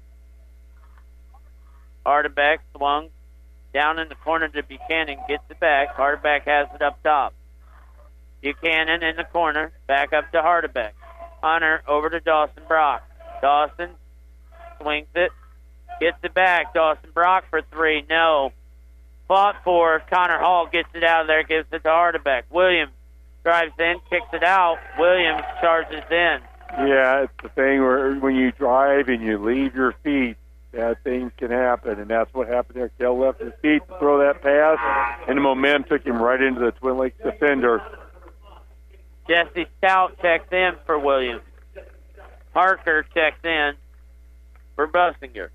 Hardebeck swung down in the corner to Buchanan, gets it back. Hardebeck has it up top. Buchanan in the corner, back up to Hardebeck. Hunter over to Dawson Brock. Dawson swings it, gets it back. Dawson Brock for three, no. Fought for. Connor Hall gets it out of there, gives it to Hardebeck. Williams drives in, kicks it out. Williams charges in. Yeah, it's the thing where when you drive and you leave your feet, bad things can happen, and that's what happened there. Kel left his feet to throw that pass, and the momentum took him right into the Twin Lakes defender. Jesse Stout checks in for Williams. Parker checks in for Bussinger.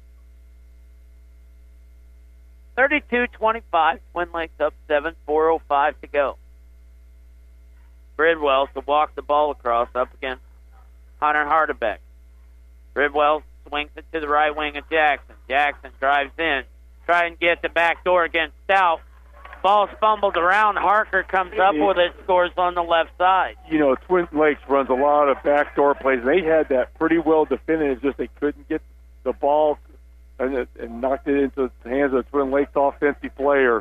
32-25, Twin Lakes up 7, 4:05 to go. Bridwell to walk the ball across up against Hunter Hardebeck. Bridwell swings it to the right wing of Jackson. Jackson drives in, try and get the back door against Stout. Ball's fumbled around. Harker comes up with it, scores on the left side. Twin Lakes runs a lot of backdoor plays. They had that pretty well defended. It's just they couldn't get the ball and knocked it into the hands of the Twin Lakes offensive player.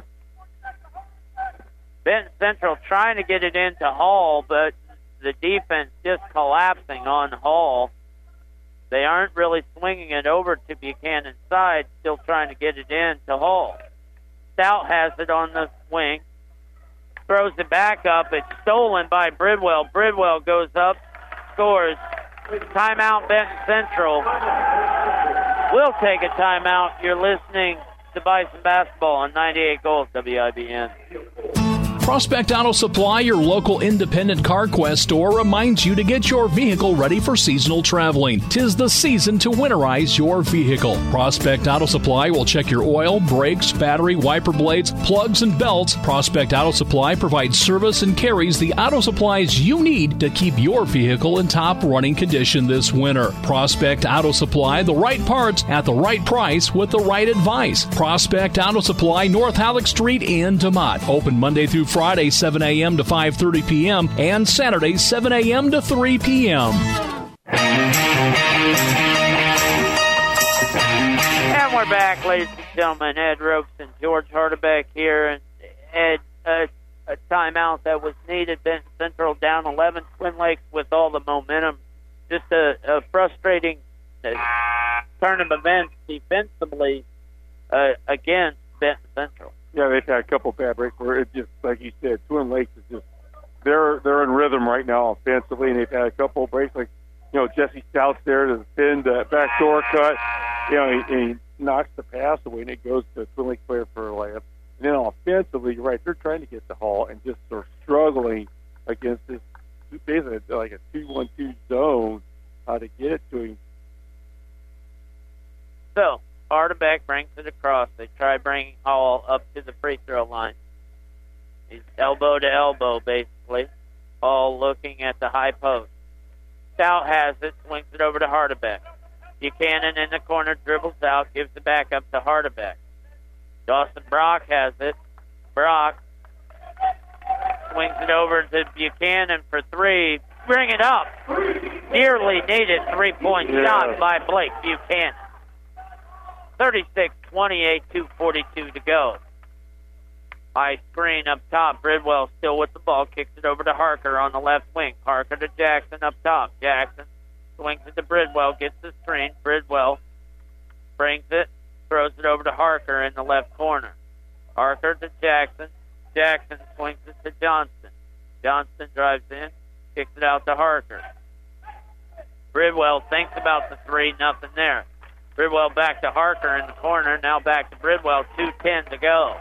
Benton Central trying to get it into Hall, but the defense just collapsing on Hall. They aren't really swinging it over to Buchanan's side, still trying to get it in to Hall. Stout has it on the wing, throws it back up. It's stolen by Bridwell. Bridwell goes up, scores. Timeout, Benton Central. We'll take a timeout. You're listening to Bison Basketball on 98 Goals WIBN. Prospect Auto Supply, your local independent CarQuest store, reminds you to get your vehicle ready for seasonal traveling. 'Tis the season to winterize your vehicle. Prospect Auto Supply will check your oil, brakes, battery, wiper blades, plugs, and belts. Prospect Auto Supply provides service and carries the auto supplies you need to keep your vehicle in top running condition this winter. Prospect Auto Supply, the right parts at the right price with the right advice. Prospect Auto Supply, North Halleck Street in DeMott. Open Monday through Friday, 7 a.m. to 5:30 p.m. and Saturday, 7 a.m. to 3 p.m. And we're back, ladies and gentlemen. Ed Ropes and George Hardebeck here. And Ed, a timeout that was needed. Benton Central down 11. Twin Lakes with all the momentum. Just a frustrating turn of events defensively against Benton Central. Yeah, they've had a couple bad breaks where it just, like you said, Twin Lakes is just they're in rhythm right now offensively, and they've had a couple breaks like Jesse Stout's there to defend the backdoor cut. He knocks the pass away, and it goes to a Twin Lakes player for a layup. And then offensively, you're right, they're trying to get the Hall and just are struggling against this basically like a 2-1-2 zone to get it to him. So, Hardebeck brings it across. They try bringing Hall up to the free throw line. He's elbow to elbow, basically. Hall looking at the high post. Stout has it, swings it over to Hardebeck. Buchanan in the corner, dribbles out, gives it back up to Hardebeck. Dawson Brock has it. Brock swings it over to Buchanan for three. Bring it up. Dearly needed three-point shot by Blake Buchanan. 36-28, 2:42 to go. High screen up top. Bridwell still with the ball. Kicks it over to Harker on the left wing. Harker to Jackson up top. Jackson swings it to Bridwell. Gets the screen. Bridwell brings it. Throws it over to Harker in the left corner. Harker to Jackson. Jackson swings it to Johnston. Johnston drives in. Kicks it out to Harker. Bridwell thinks about the three. Nothing there. Bridwell back to Harker in the corner. Now back to Bridwell. 2:10 to go.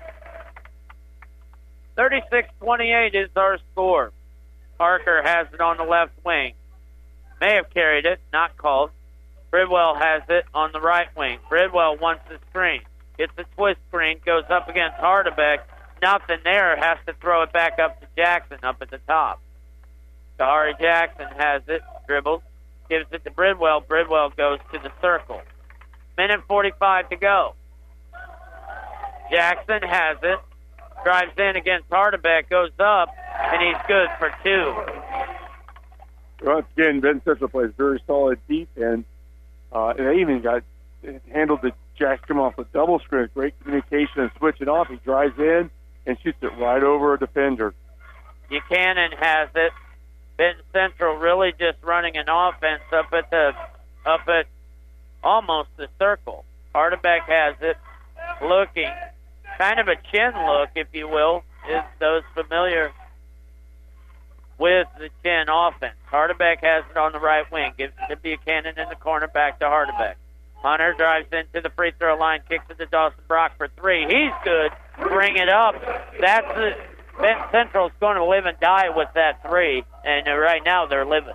36-28 is our score. Harker has it on the left wing. May have carried it. Not called. Bridwell has it on the right wing. Bridwell wants the screen. Gets the twist screen. Goes up against Hardebeck. Nothing there. Has to throw it back up to Jackson up at the top. Kahari Jackson has it. Dribbles. Gives it to Bridwell. Bridwell goes to the circle. Minute 45 to go. Jackson has it. Drives in against Hardebeck. Goes up. And he's good for two. Once again, Benton Central plays very solid defense. And they even handled the Jackson off a double screen. Great communication and switching off. He drives in and shoots it right over a defender. Buchanan has it. Benton Central really just running an offense up at almost the circle. Hardebeck has it, looking, kind of a chin look, if you will, is those familiar with the chin offense. Hardebeck has it on the right wing, gives it to Buchanan in the corner, back to Hardebeck. Hunter drives into the free throw line, kicks it to Dawson Brock for three. He's good. Bring it up. That's the Benton Central's going to live and die with that three, and right now they're living.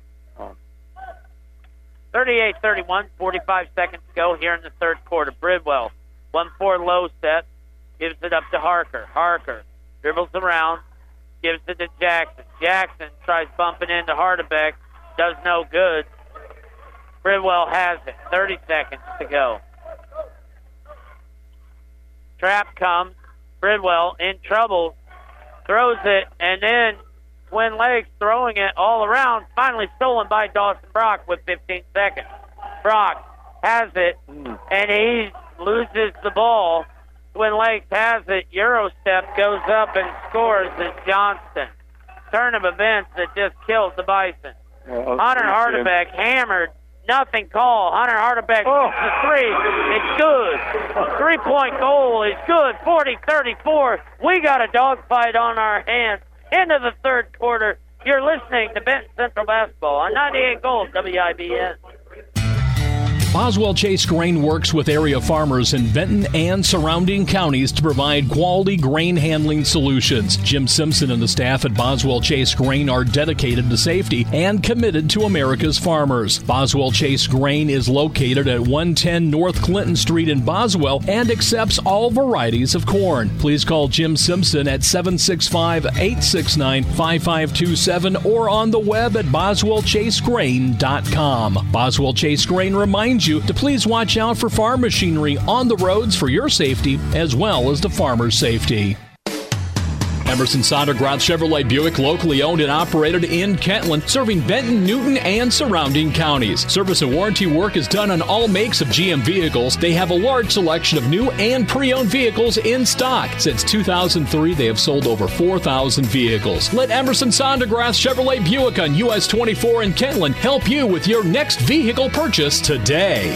38-31, 45 seconds to go here in the third quarter. Bridwell, 1-4 low set, gives it up to Harker. Harker dribbles around, gives it to Jackson. Jackson tries bumping into Hardebeck, does no good. Bridwell has it, 30 seconds to go. Trap comes, Bridwell in trouble, throws it, and then Twin Lakes throwing it all around, finally stolen by Dawson Brock with 15 seconds. Brock has it, and he loses the ball. Twin Lakes has it. Eurostep goes up and scores as Johnston. Turn of events that just kills the Bison. Hunter Hardebeck hammered. Nothing called. Hunter Hardebeck shoots the three. It's good. 3-point goal is good. 40-34. We got a dogfight on our hands. Into the third quarter. You're listening to Benton Central Basketball on 98 Gold WIBN. Boswell Chase Grain works with area farmers in Benton and surrounding counties to provide quality grain handling solutions. Jim Simpson and the staff at Boswell Chase Grain are dedicated to safety and committed to America's farmers. Boswell Chase Grain is located at 110 North Clinton Street in Boswell and accepts all varieties of corn. Please call Jim Simpson at 765-869-5527 or on the web at boswellchasegrain.com. Boswell Chase Grain reminds you to please watch out for farm machinery on the roads for your safety as well as the farmer's safety. Emerson Sondergroth Chevrolet Buick, locally owned and operated in Kentland, serving Benton, Newton, and surrounding counties. Service and warranty work is done on all makes of GM vehicles. They have a large selection of new and pre-owned vehicles in stock. Since 2003, they have sold over 4,000 vehicles. Let Emerson Sondergroth Chevrolet Buick on US 24 in Kentland help you with your next vehicle purchase today.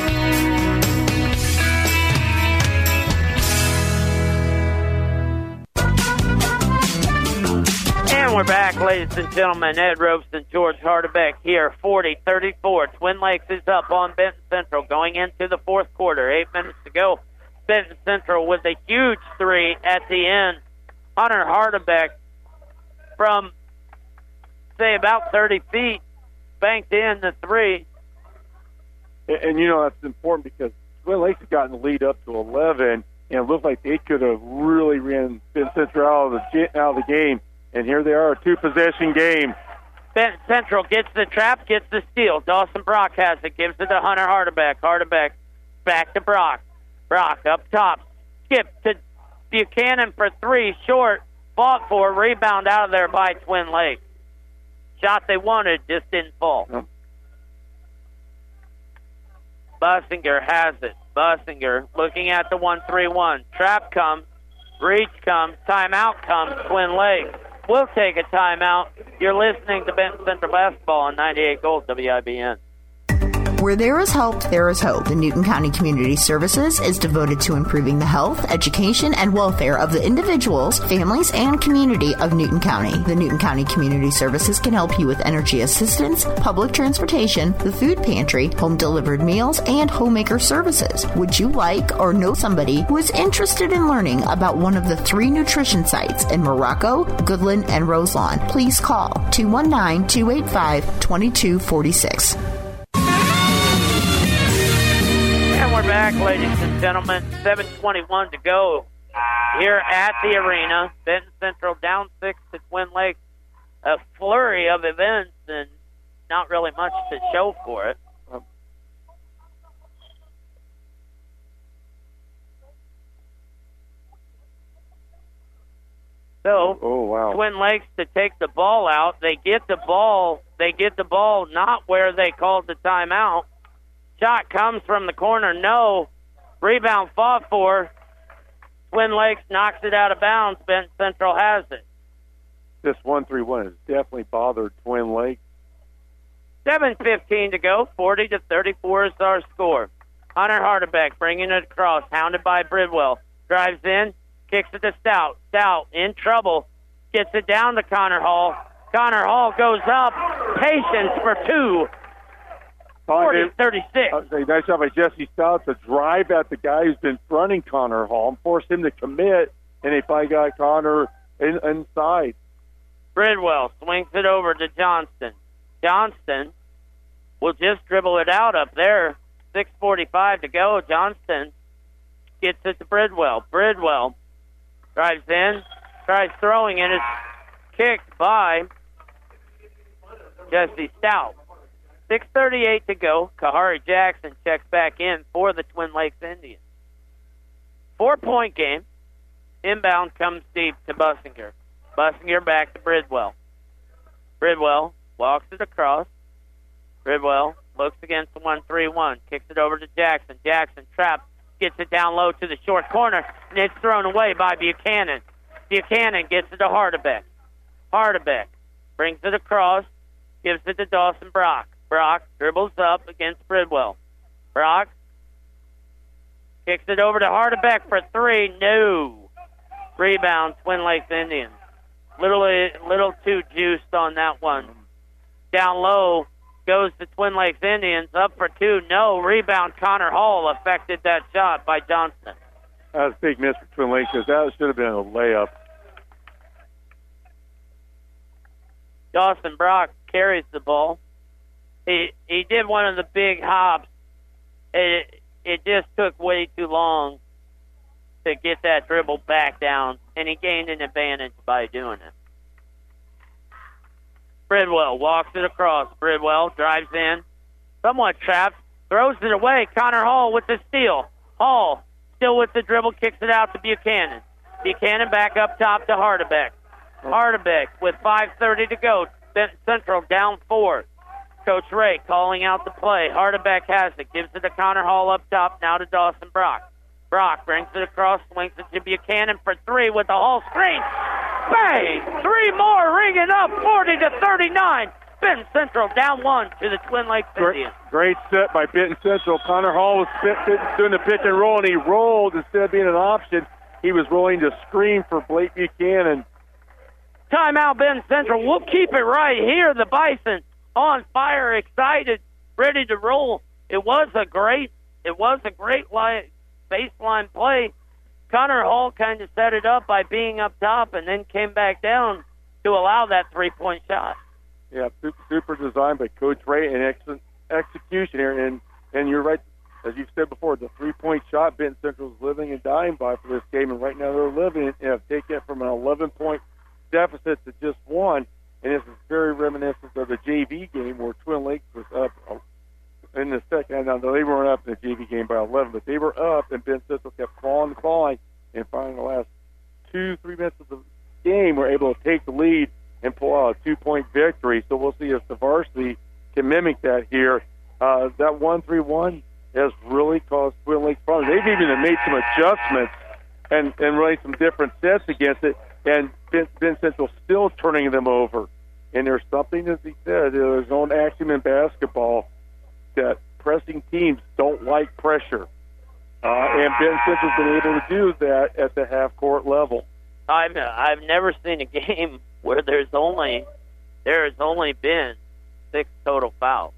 We're back, ladies and gentlemen. Ed Ropes and George Hardebeck here. 40-34. Twin Lakes is up on Benton Central going into the fourth quarter. 8 minutes to go. Benton Central with a huge three at the end. Hunter Hardebeck from, say, about 30 feet banked in the three. And, you know, that's important because Twin Lakes had gotten the lead up to 11, and it looked like they could have really ran Benton Central out of the game. And here they are, a two-possession game. Benton Central gets the trap, gets the steal. Dawson Brock has it, gives it to Hunter Hardebeck. Hardebeck back to Brock. Brock up top. Skip to Buchanan for three. Short. Fought for. Rebound out of there by Twin Lakes. Shot they wanted, just didn't fall. Yep. Bussinger has it. Bussinger looking at the 1-3-1. Trap comes. Reach comes. Timeout comes. Twin Lakes. We'll take a timeout. You're listening to Benton Central Basketball on 98 Gold WIBN. Where there is help, there is hope. The Newton County Community Services is devoted to improving the health, education, and welfare of the individuals, families, and community of Newton County. The Newton County Community Services can help you with energy assistance, public transportation, the food pantry, home-delivered meals, and homemaker services. Would you like or know somebody who is interested in learning about one of the 3 nutrition sites in Morocco, Goodland, and Roselawn? Please call 219-285-2246. We're back, ladies and gentlemen. 7:21 to go here at the arena. Benton Central down 6 to Twin Lakes. A flurry of events and not really much to show for it. So, Twin Lakes to take the ball out. They get the ball not where they called the timeout. Shot comes from the corner, no. Rebound fought for. Twin Lakes knocks it out of bounds. Benton Central has it. This 1-3-1 has definitely bothered Twin Lakes. 7:15 to go. 40-34 is our score. Hunter Hardebeck bringing it across, hounded by Bridwell. Drives in, kicks it to Stout. Stout in trouble. Gets it down to Connor Hall. Connor Hall goes up. Patience for two. 40-36. Nice job by Jesse Stout to drive at the guy who's been fronting Connor Hall and force him to commit, and they finally got Connor inside. Bridwell swings it over to Johnston. Johnston will just dribble it out up there. 6:45 to go. Johnston gets it to Bridwell. Bridwell drives in, tries throwing it. It's kicked by Jesse Stout. 6:38 to go. Kahari Jackson checks back in for the Twin Lakes Indians. 4-point game. Inbound comes deep to Bussinger. Bussinger back to Bridwell. Bridwell walks it across. Bridwell looks against the 1-3-1. Kicks it over to Jackson. Jackson trapped. Gets it down low to the short corner. And it's thrown away by Buchanan. Buchanan gets it to Hardebeck. Hardebeck brings it across. Gives it to Dawson Brock. Brock dribbles up against Bridwell. Brock kicks it over to Hardebeck for three. No. Rebound, Twin Lakes Indians. Little too juiced on that one. Down low goes the Twin Lakes Indians. Up for two. No. Rebound, Connor Hall affected that shot by Johnston. That was a big miss for Twin Lakes because that should have been a layup. Dawson Brock carries the ball. He did one of the big hops. It just took way too long to get that dribble back down, and he gained an advantage by doing it. Bridwell walks it across. Bridwell drives in, somewhat trapped, throws it away. Connor Hall with the steal. Hall still with the dribble, kicks it out to Buchanan. Buchanan back up top to Hardebeck. Hardebeck with 5:30 to go. Benton Central down 4. Coach Ray calling out the play. Hardebeck has it. Gives it to Connor Hall up top. Now to Dawson Brock. Brock brings it across. Swings it to Buchanan for three with the Hall screen. Bang! Three more. Ring it up. 40-39. Benton Central down 1 to the Twin Lakes Indians. Great set by Benton Central. Connor Hall was doing the pick and roll, and he rolled instead of being an option. He was rolling to screen for Blake Buchanan. Timeout, Benton Central. We'll keep it right here. The Bison on fire, excited, ready to roll. It was a great baseline play. Connor Hall kind of set it up by being up top and then came back down to allow that three-point shot. Yeah, super design by Coach Ray and excellent execution here. And you're right, as you've said before, the 3-point shot Benton Central is living and dying by for this game, and right now they're living and have taken it from an 11-point deficit to just 1. And this is very reminiscent of the JV game where Twin Lakes was up in the second. Now, they weren't up in the JV game by 11, but they were up, and Benton Central kept clawing, and finally the last 2-3 minutes of the game were able to take the lead and pull out a 2-point victory. So we'll see if the varsity can mimic that here. That 1-3-1 has really caused Twin Lakes problems. They've even made some adjustments and really some different sets against it, and Ben Central still turning them over. And there's something, as he said, there's own axiom in basketball that pressing teams don't like pressure. And Ben Central's been able to do that at the half-court level. I've never seen a game where there has only been 6 total fouls.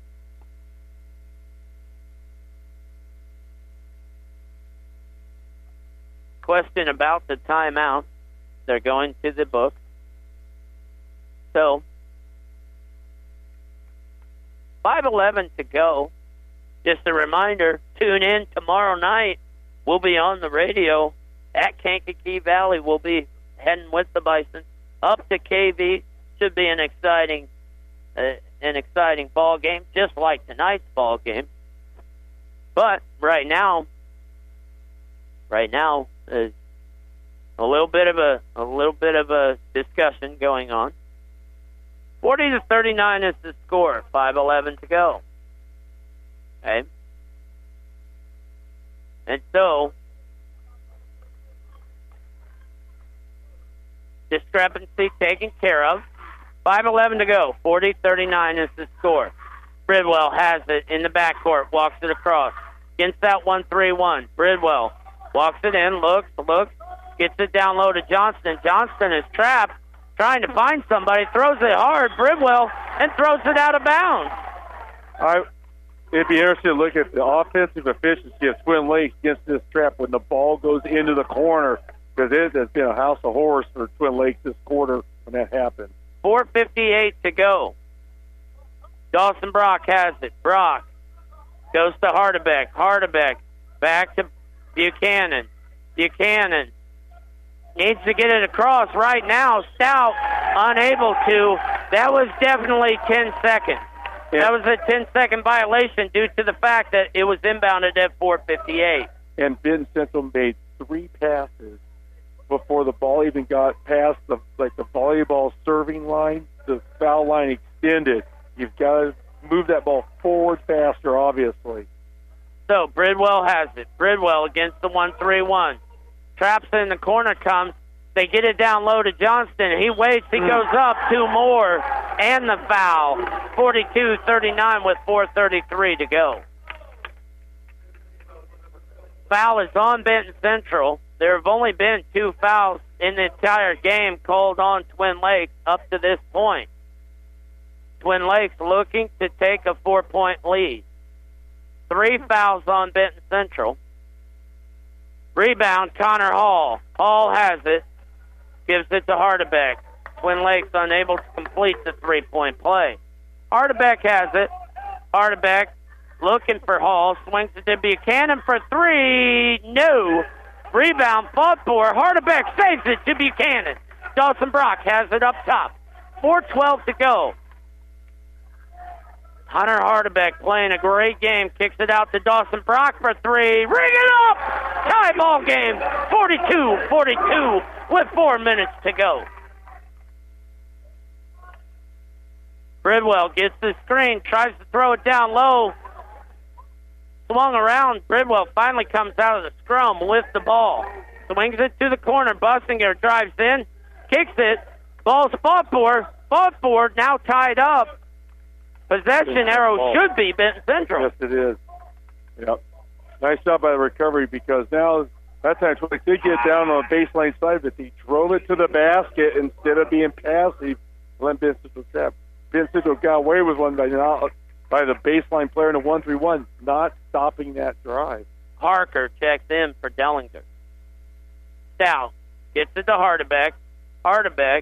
Question about the timeout. They're going to the book. So, 5:11 to go. Just a reminder, tune in tomorrow night. We'll be on the radio at Kankakee Valley. We'll be heading with the Bison up to KV. Should be an exciting ball game, just like tonight's ball game. But right now, there's a little bit of a discussion going on. 40-39 is the score. 5:11 to go. Okay. And so, discrepancy taken care of. 5:11 to go. 40-39 is the score. Bridwell has it in the backcourt, walks it across. Against that 1-3-1. Bridwell walks it in, looks, gets it down low to Johnston. Johnston is trapped, trying to find somebody, throws it hard, Bridwell, and throws it out of bounds. It'd be interesting to look at the offensive efficiency of Twin Lakes against this trap when the ball goes into the corner, because it has been a house of horrors for Twin Lakes this quarter when that happened. 4:58 to go. Dawson Brock has it. Brock goes to Hardebeck. Hardebeck back to Buchanan. Buchanan needs to get it across right now. Stout unable to. That was definitely 10 seconds. Yeah. That was a 10-second violation due to the fact that it was inbounded at 4:58. And Benton Central made 3 passes before the ball even got past the volleyball serving line. The foul line extended. You've got to move that ball forward faster, obviously. So Bridwell has it. Bridwell against the 1-3-1. Traps in the corner comes. They get it down low to Johnston. He waits. He goes up 2 more. And the foul. 42-39 with 4:33 to go. Foul is on Benton Central. There have only been 2 fouls in the entire game called on Twin Lakes up to this point. Twin Lakes looking to take a 4-point lead. 3 fouls on Benton Central. Rebound, Connor Hall. Hall has it. Gives it to Hardebeck. Twin Lakes unable to complete the 3-point play. Hardebeck has it. Hardebeck looking for Hall. Swings it to Buchanan for 3. No. Rebound, fought for. Hardebeck saves it to Buchanan. Dawson Brock has it up top. 4:12 to go. Hunter Hardebeck playing a great game. Kicks it out to Dawson Brock for 3. Ring it up! Tie ball game. 42-42 with 4 minutes to go. Bridwell gets the screen, tries to throw it down low. Swung around. Bridwell finally comes out of the scrum with the ball. Swings it to the corner. Bussinger drives in, kicks it. Ball's fought for, now tied up. Possession arrow should be Benton Central. Yes, it is. Yep. Nice job by the recovery, because now that time Twin Lakes did get down on the baseline side, but they drove it to the basket instead of being passive. Let Benton Central trap. Benton Central got away with one by the baseline player in a 1-3-1, not stopping that drive. Harker checks in for Dellinger. Stout gets it to Hardebeck. Hardebeck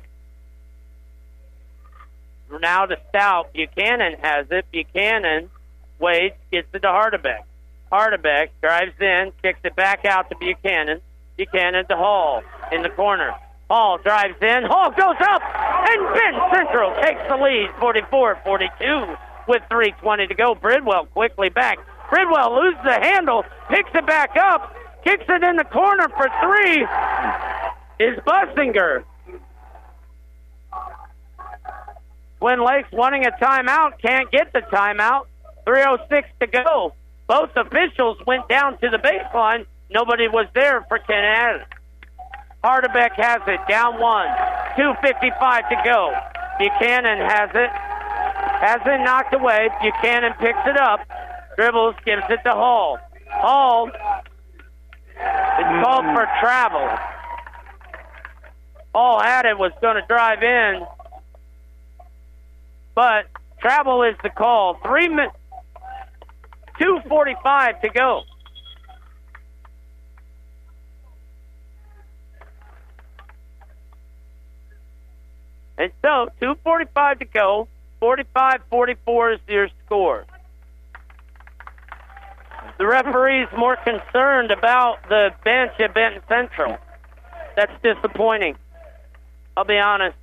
now to Stout. Buchanan has it. Buchanan waits, gets it to Hardebeck. Hardebeck drives in, kicks it back out to Buchanan. Buchanan to Hall in the corner. Hall drives in. Hall goes up, and Benton Central takes the lead, 44-42, with 3:20 to go. Bridwell quickly back. Bridwell loses the handle, picks it back up, kicks it in the corner for three. Is Bussinger. Twin Lakes wanting a timeout, can't get the timeout. 3:06 to go. Both officials went down to the baseline. Nobody was there for Canada. Hardebeck has it, down one. 2:55 to go. Buchanan has it knocked away. Buchanan picks it up. Dribbles, gives it to Hall. Hall is called for travel. Hall had it, was going to drive in. But travel is the call. 2:45 to go. And so, 2:45 to go. 45-44 is your score. The referee's more concerned about the bench at Benton Central. That's disappointing. I'll be honest.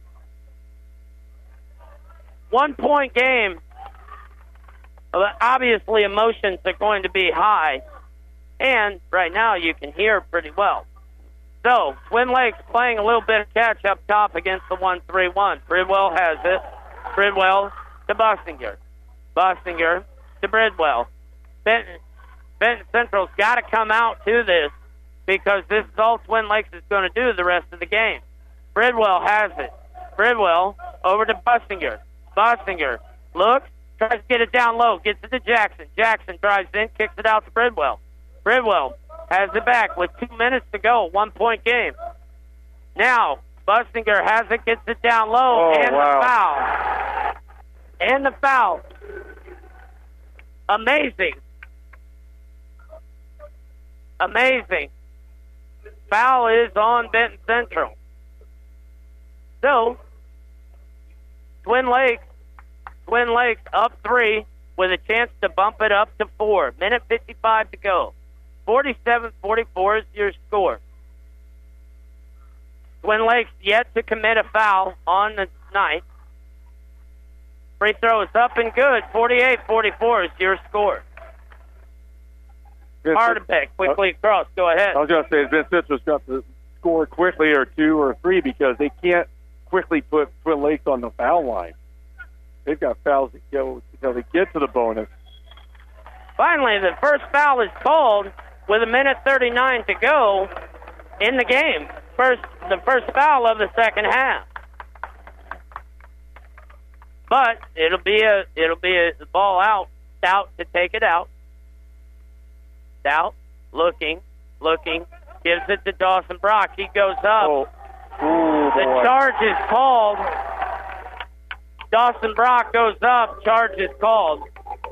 1 point game. Obviously, emotions are going to be high. And right now, you can hear pretty well. So, Twin Lakes playing a little bit of catch up top against the 1-3-1. Bridwell has it. Bridwell to Bussinger. Bussinger to Bridwell. Benton Central's got to come out to this because this is all Twin Lakes is going to do the rest of the game. Bridwell has it. Bridwell over to Bussinger. Bussinger looks, tries to get it down low, gets it to Jackson. Jackson drives in, kicks it out to Bridwell. Bridwell has it back with 2 minutes to go, 1 point game. Now, Bussinger has it, gets it down low, the foul. And the foul. Amazing. Amazing. Foul is on Benton Central. So, Twin Lakes up 3 with a chance to bump it up to 4. Minute 55 to go. 47-44 is your score. Twin Lakes yet to commit a foul on the night. Free throw is up and good. 48-44 is your score. Hardebeck quickly across. Go ahead. I was going to say, Ben Citrus got to score quickly or 2 or 3 because they can't quickly put Twin Lakes on the foul line. They've got fouls that go until they get to the bonus. Finally, the first foul is called with a minute 39 to go in the game. The first foul of the second half. But it'll be a ball out. Stout to take it out. Stout looking, gives it to Dawson Brock. He goes up. The charge is called. Dawson Brock goes up. Charge is called.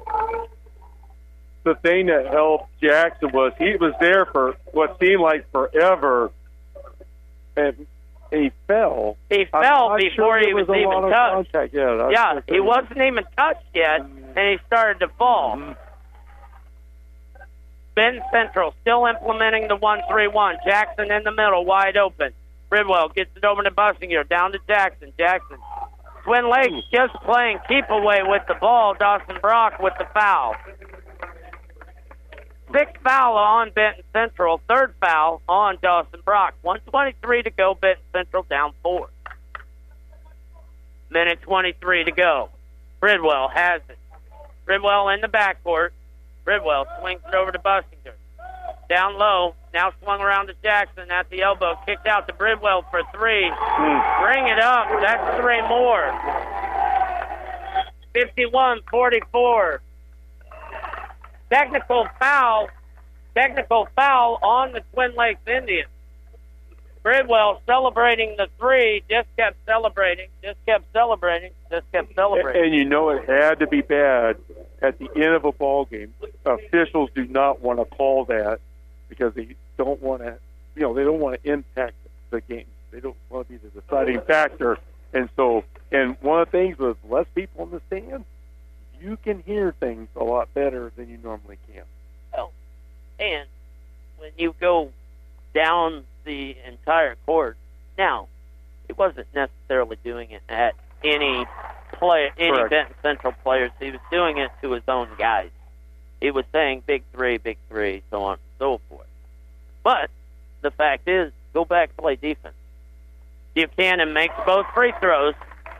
The thing that helped Jackson was he was there for what seemed like forever, and he fell. He fell before he was even touched. Yeah, he wasn't even touched yet, and he started to fall. Benton Central still implementing the 1-3-1. Jackson in the middle, wide open. Bridwell gets it over to Bussinger, down to Jackson. Twin Lakes just playing keep away with the ball. Dawson Brock with the foul. 6th foul on Benton Central. 3rd foul on Dawson Brock. 1:23 to go. Benton Central down 4. Minute 23 to go. Bridwell has it. Bridwell in the backcourt. Bridwell swings it over to Bussinger. Down low. Now swung around to Jackson at the elbow. Kicked out to Bridwell for 3. Bring it up. That's 3 more. 51-44. Technical foul on the Twin Lakes Indians. Bridwell celebrating the 3, just kept celebrating. And you know it had to be bad at the end of a ball game. Officials do not want to call that because they don't want to, they don't want to impact the game. They don't want to be the deciding factor. And one of the things with less people in the stands, you can hear things a lot better than you normally can. And when you go down the entire court, now, he wasn't necessarily doing it at any Benton Central players. He was doing it to his own guys. He was saying big three, so on and so forth. But the fact is, go back, play defense. Buchanan makes both free throws.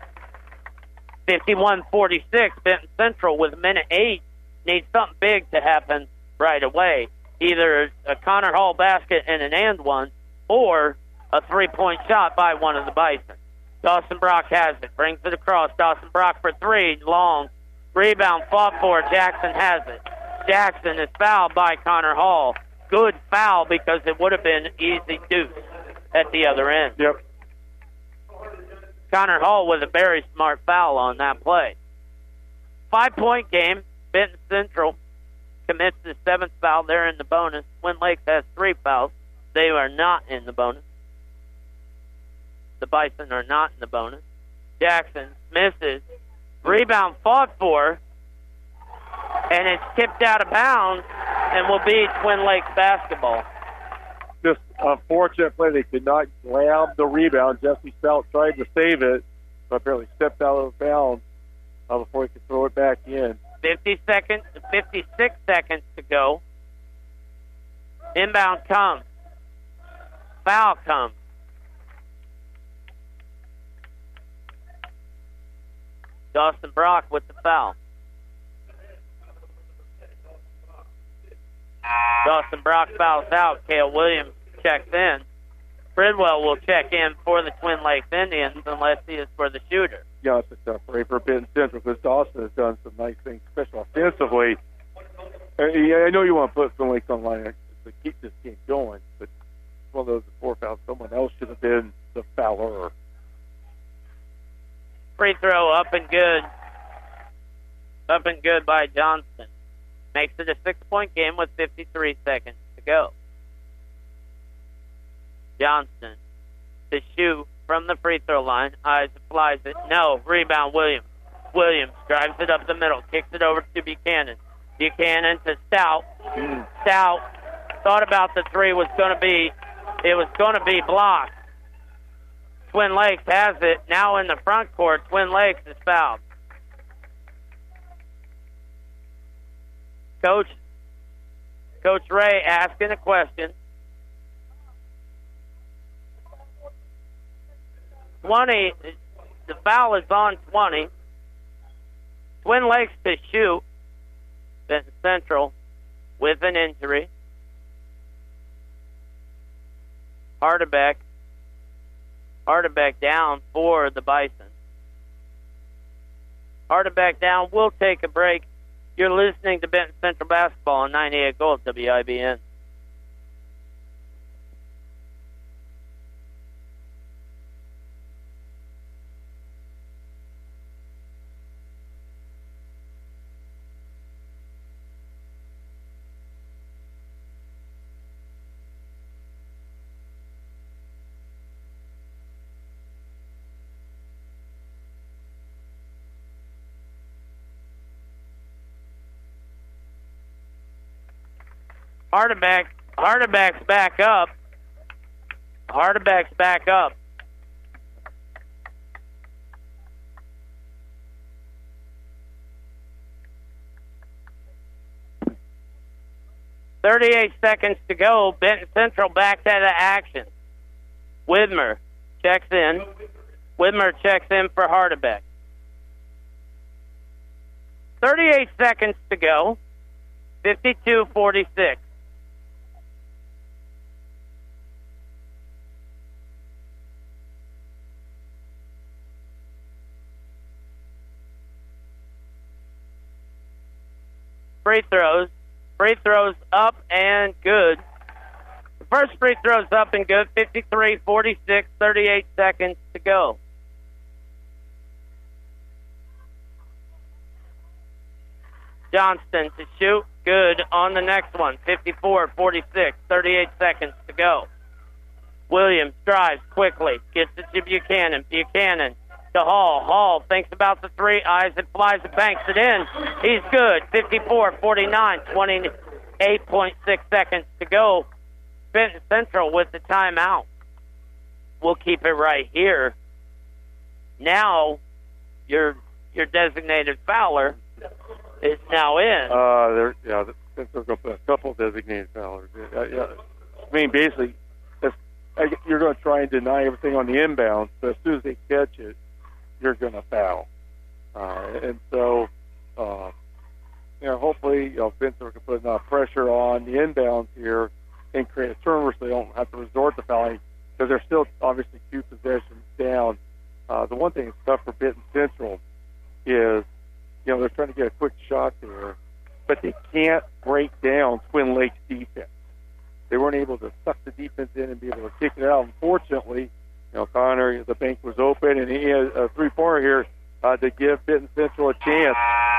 51-46, Benton Central with a minute 8 needs something big to happen right away. Either a Connor Hall basket and an and one, or a three-point shot by one of the Bison. Dawson Brock has it, brings it across. Dawson Brock for three, long. Rebound, fought for. Jackson has it. Jackson is fouled by Connor Hall. Good foul because it would have been easy deuce at the other end. Yep. Connor Hall with a very smart foul on that play. 5-point game. Benton Central commits the 7th foul. They're in the bonus. Twin Lakes has 3 fouls. They are not in the bonus. The Bison are not in the bonus. Jackson misses. Rebound fought for. And it's tipped out of bounds and will be Twin Lakes basketball. Just unfortunate play. They could not grab the rebound. Jesse Stout tried to save it, but apparently stepped out of bounds before he could throw it back in. 56 seconds to go. Inbound comes. Foul comes. Dawson Brock with the foul. Dawson Brock fouls out. Cale Williams checks in. Bridwell will check in for the Twin Lakes Indians unless he is for the shooter. Yeah, it's a tough break for Benton Central because Dawson has done some nice things, especially offensively. I know you want to put Twin Lakes on line to keep this game going, but it's one of those 4 fouls. Someone else should have been the fouler. Free throw up and good. Up and good by Johnston. Makes it a 6-point game with 53 seconds to go. Johnston to shoot from the free throw line. Eyes applies it. No. Rebound, Williams. Williams drives it up the middle. Kicks it over to Buchanan. Buchanan to Stout. Stout thought about the three was going to be blocked. Twin Lakes has it. Now in the front court, Twin Lakes is fouled. Coach Ray asking a question. 20, the foul is on 20. Twin Lakes to shoot. Benton Central with an injury. Hardebeck down for the Bison. Hardebeck down. We'll take a break. You're listening to Benton Central Basketball on 98 Gold WIBN. Hardebeck's back up. Hardebeck's back up. .38 seconds to go. Benton Central back to the action. Widmer checks in. Widmer checks in for Hardebeck. 38 seconds to go. 52-46. Free throws up and good. The first free throw's up and good. 53-46, 38 seconds to go. Johnston to shoot. Good on the next one. 54-46, 38 seconds to go. Williams drives quickly. Gets it to Buchanan. Buchanan to Hall. Hall thinks about the three. Eyes it, flies it, banks it in. He's good. 54-49, 8.6 seconds to go. Benton Central with the timeout. We'll keep it right here. Now, your designated fouler is now in. They're going to put a couple designated foulers. I mean, basically, you're going to try and deny everything on the inbounds, but as soon as they catch it, you're going to foul. And so, hopefully, Vincent can put enough pressure on the inbounds here and create a turnover so they don't have to resort to fouling, because they're still obviously 2 possessions down. The one thing that's tough for Benton Central is, they're trying to get a quick shot there, but they can't break down Twin Lakes defense. They weren't able to suck the defense in and be able to kick it out. Unfortunately, Connor, the bank was open, and he had a three-pointer here to give Benton Central a chance.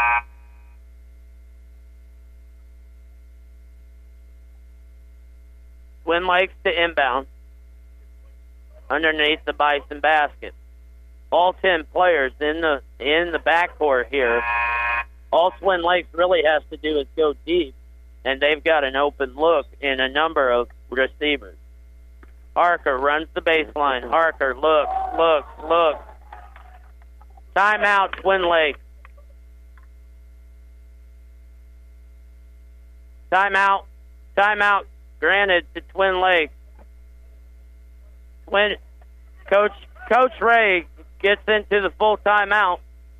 Twin Lakes to inbound underneath the Bison basket. All 10 players in the backcourt here. All Twin Lakes really has to do is go deep, and they've got an open look in a number of receivers. Harker runs the baseline. Harker looks. Timeout, Twin Lakes. Timeout granted to Twin Lakes. Coach Ray gets into the full timeout.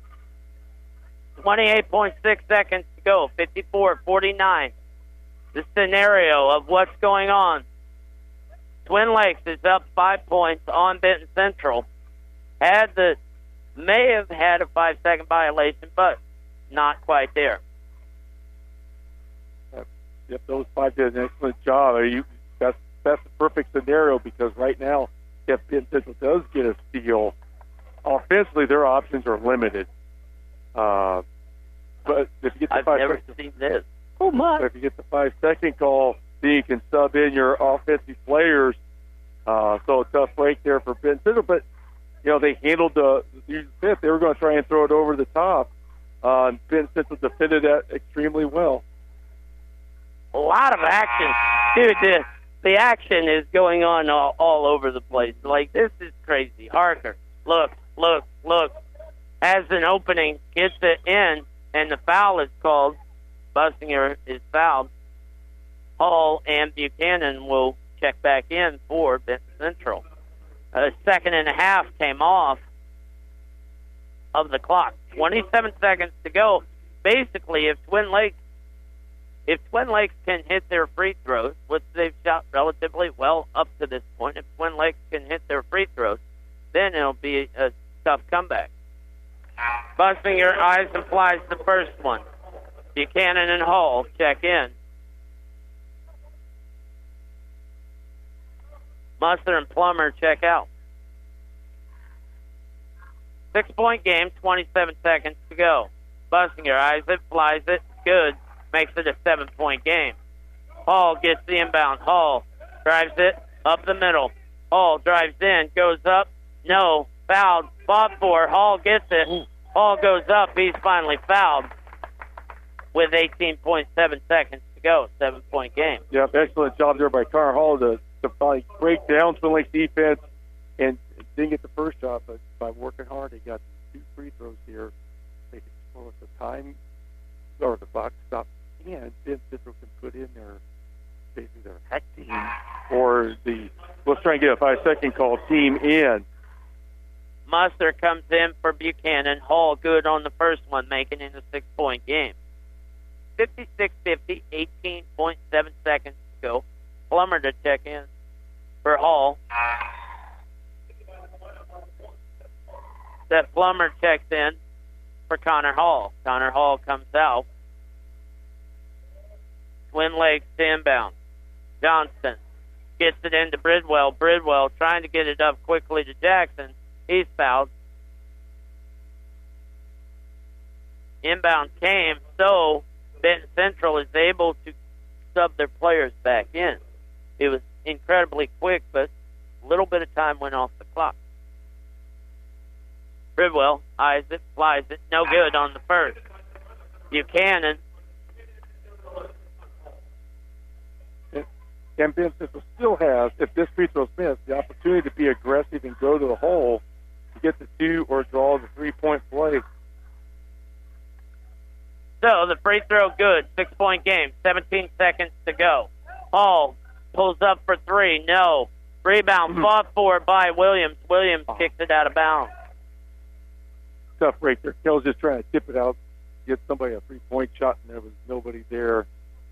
28.6 seconds to go. 54-49. The scenario of what's going on. Twin Lakes is up 5 points on Benton Central. May have had a 5-second violation, but not quite there. Yep, those 5 did an excellent job. That's the perfect scenario, because right now, if Benton Central does get a steal, offensively their options are limited. But if you get the I've never seen this. Oh my! If you get the 5-second call, then you can sub in your offensive players. So a tough break there for Benton Central, but they handled the fifth. They were going to try and throw it over the top. Benton Central defended that extremely well. A lot of action, dude. The action is going on all over the place. Like, this is crazy. Harker, look, has an opening, gets it in, and the foul is called. Bussinger is fouled. Hall and Buchanan will check back in for Benton Central. A second and a half came off of the clock. 27 seconds to go. Basically, if Twin Lakes can hit their free throws, which they've shot relatively well up to this point, if Twin Lakes can hit their free throws, then it'll be a tough comeback. Bussinger eyes and flies the first one. Buchanan and Hall check in. Musser and Plummer check out. 6-point game, 27 seconds to go. Bussinger eyes it, flies it, good. Makes it a 7-point game. Hall gets the inbound. Hall drives it up the middle. Hall drives in, goes up. No, fouled. Fought for. Hall gets it. Hall goes up. He's finally fouled with 18.7 seconds to go. 7-point game. Yep, excellent job there by Connor Hall to probably break down Twin Lakes defense, and didn't get the first shot, but by working hard, they got 2 free throws here. They could score with the time or the box stop, and Ben Central can put in their heck team or let's try and get a 5-second call, team in. Musser comes in for Buchanan. Hall good on the first one, making it a 6-point game. 56-50, 18.7 seconds to go. Plummer to check in for Hall. Seth Plummer checks in for Connor Hall. Connor Hall comes out. Twin Lakes to inbound. Johnston gets it into Bridwell. Bridwell trying to get it up quickly to Jackson. He's fouled. Inbound came, so Benton Central is able to sub their players back in. It was incredibly quick, but a little bit of time went off the clock. Bridwell eyes it, flies it, no good on the first. Buchanan And Ben Central still has, if this free throw is missed, the opportunity to be aggressive and go to the hole to get the 2 or draw the 3-point play. So the free throw good. 6-point game. 17 seconds to go. Hall pulls up for 3. No. Rebound fought for by Williams. Williams kicks it out of bounds. Tough break there. Kell's just trying to tip it out, get somebody a 3-point shot, and there was nobody there.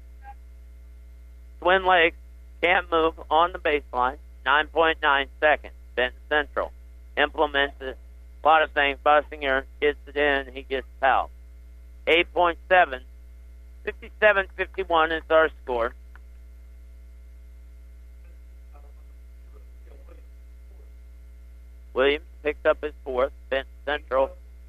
Twin Lakes can't move on the baseline. 9.9 seconds. Benton Central implements a lot of things. Bussinger gets it in. He gets fouled. 8.7. 57-51 is our score. Williams picked up his 4th. Benton Central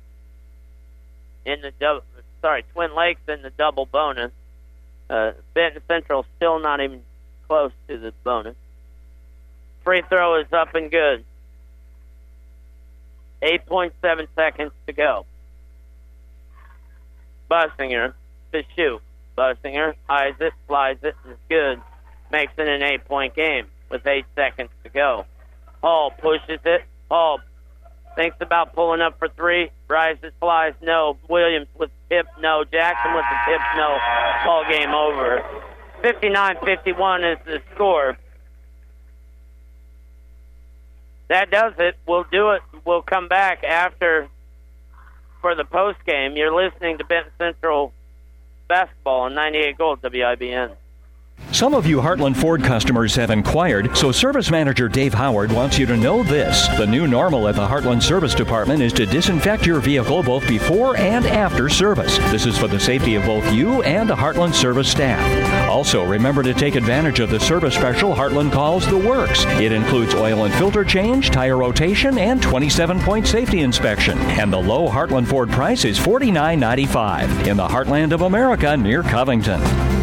in the double. Twin Lakes in the double bonus. Benton Central still not even close to the bonus. Free throw is up and good. 8.7 seconds to go. Bussinger to shoot. Bussinger eyes it, flies it, and it's good. Makes it an 8-point game with 8 seconds to go. Hall pushes it. Hall thinks about pulling up for 3. Rises, flies, no. Williams with the tip, no. Jackson with the tip, no. Ball game over. 59-51 is the score. That does it. We'll do it. We'll come back after for the post game. You're listening to Benton Central basketball on 98 Gold WIBN. Some of you Heartland Ford customers have inquired, so Service Manager Dave Howard wants you to know this. The new normal at the Heartland Service Department is to disinfect your vehicle both before and after service. This is for the safety of both you and the Heartland Service staff. Also, remember to take advantage of the service special Heartland calls The Works. It includes oil and filter change, tire rotation, and 27-point safety inspection. And the low Heartland Ford price is $49.95 in the heartland of America near Covington.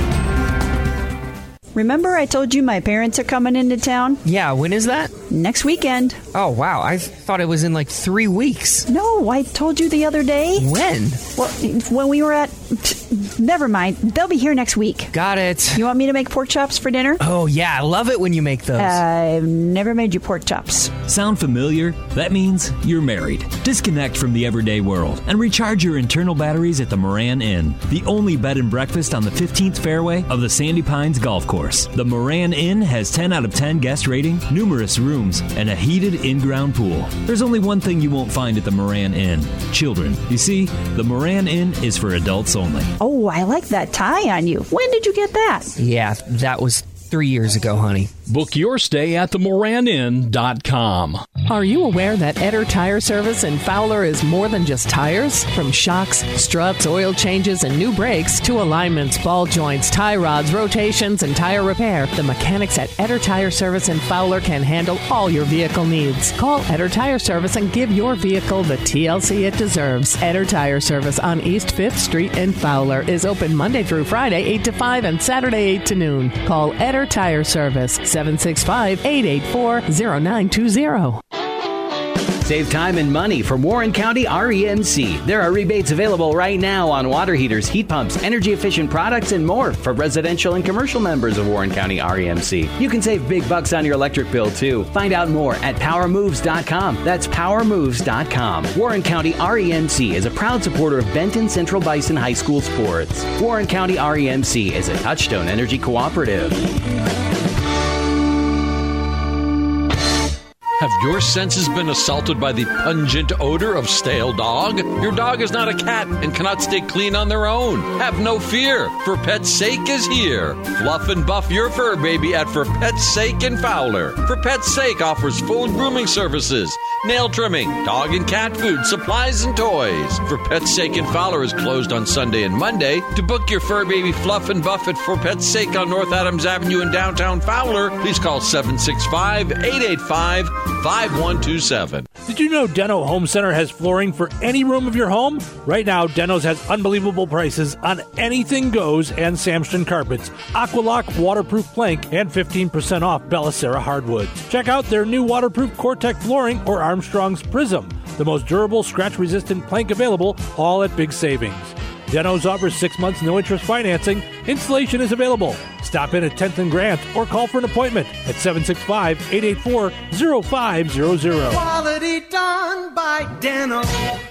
Remember I told you my parents are coming into town? Yeah, when is that? Next weekend. Oh, wow. I thought it was in like 3 weeks. No, I told you the other day. When? Well, when we were at... Never mind. They'll be here next week. Got it. You want me to make pork chops for dinner? Oh, yeah. I love it when you make those. I've never made you pork chops. Sound familiar? That means you're married. Disconnect from the everyday world and recharge your internal batteries at the Moran Inn, the only bed and breakfast on the 15th fairway of the Sandy Pines Golf Course. The Moran Inn has 10 out of 10 guest rating, numerous rooms, and a heated in-ground pool. There's only one thing you won't find at the Moran Inn: children. You see, the Moran Inn is for adults only. Oh, I like that tie on you. When did you get that? Yeah, that was 3 years ago, honey. Book your stay at themoranin.com. Are you aware that Etter Tire Service in Fowler is more than just tires? From shocks, struts, oil changes, and new brakes to alignments, ball joints, tie rods, rotations, and tire repair, the mechanics at Etter Tire Service in Fowler can handle all your vehicle needs. Call Etter Tire Service and give your vehicle the TLC it deserves. Etter Tire Service on East 5th Street in Fowler is open Monday through Friday 8 to 5 and Saturday 8 to noon. Call Etter Tire Service 765-884-0920. Save time and money from Warren County REMC. There are rebates available right now on water heaters, heat pumps, energy-efficient products, and more for residential and commercial members of Warren County REMC. You can save big bucks on your electric bill, too. Find out more at PowerMoves.com. That's PowerMoves.com. Warren County REMC is a proud supporter of Benton Central Bison High School sports. Warren County REMC is a Touchstone Energy cooperative. Have your senses been assaulted by the pungent odor of stale dog? Your dog is not a cat and cannot stay clean on their own. Have no fear, For Pet's Sake is here. Fluff and buff your fur baby at For Pet's Sake in Fowler. For Pet's Sake offers full grooming services, nail trimming, dog and cat food, supplies, and toys. For Pet's Sake in Fowler is closed on Sunday and Monday. To book your fur baby Fluff and Buff at For Pet's Sake on North Adams Avenue in downtown Fowler, please call 765-885-5127. Did you know Deno Home Center has flooring for any room of your home? Right now, Deno's has unbelievable prices on anything goes and Samston carpets, Aqualock waterproof plank, and 15% off Bellicera hardwoods. Check out their new waterproof Cortec flooring or Armstrong's Prism, the most durable scratch-resistant plank available, all at big savings. Deno's offers 6 months no-interest financing. Installation is available. Stop in at 10th and Grant or call for an appointment at 765-884-0500. Quality done by Dano.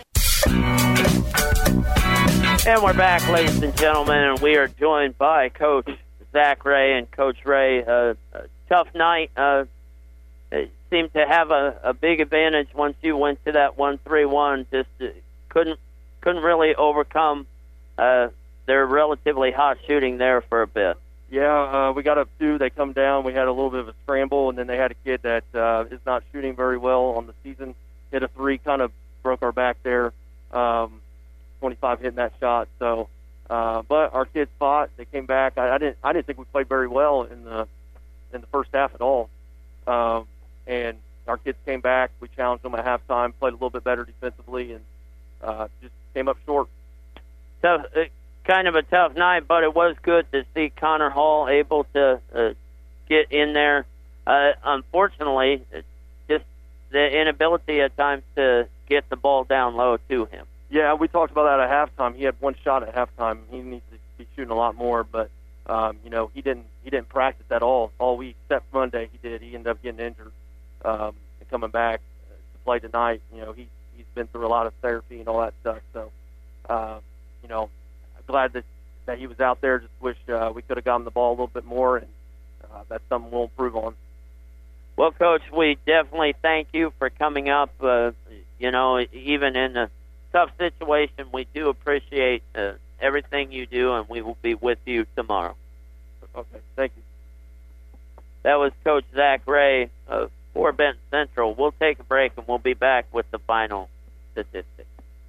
And we're back, ladies and gentlemen, and we are joined by Coach Zach Ray. And Coach Ray, a tough night. Seemed to have a big advantage once you went to that 1-3-1. Just couldn't really overcome their relatively hot shooting there for a bit. Yeah, we got up 2. They come down. We had a little bit of a scramble, and then they had a kid that is not shooting very well on the season. Hit a 3, kind of broke our back there. 25 hitting that shot. So, but our kids fought. They came back. I didn't think we played very well in the first half at all. And our kids came back. We challenged them at halftime. Played a little bit better defensively, and just came up short. Tough, kind of a tough night, but it was good to see Connor Hall able to get in there. Unfortunately, just the inability at times to get the ball down low to him. Yeah, we talked about that at halftime. He had 1 shot at halftime. He needs to be shooting a lot more, but he didn't practice at all week except Monday. He did. He ended up getting injured and coming back to play tonight. He's been through a lot of therapy and all that stuff. So, I'm glad that he was out there. Just wish we could have gotten the ball a little bit more, and that's something we'll improve on. Well, Coach, we definitely thank you for coming up. Even in a tough situation, we do appreciate everything you do, and we will be with you tomorrow. Okay, thank you. That was Coach Zach Ray for Benton Central. We'll take a break, and we'll be back with the final statistics.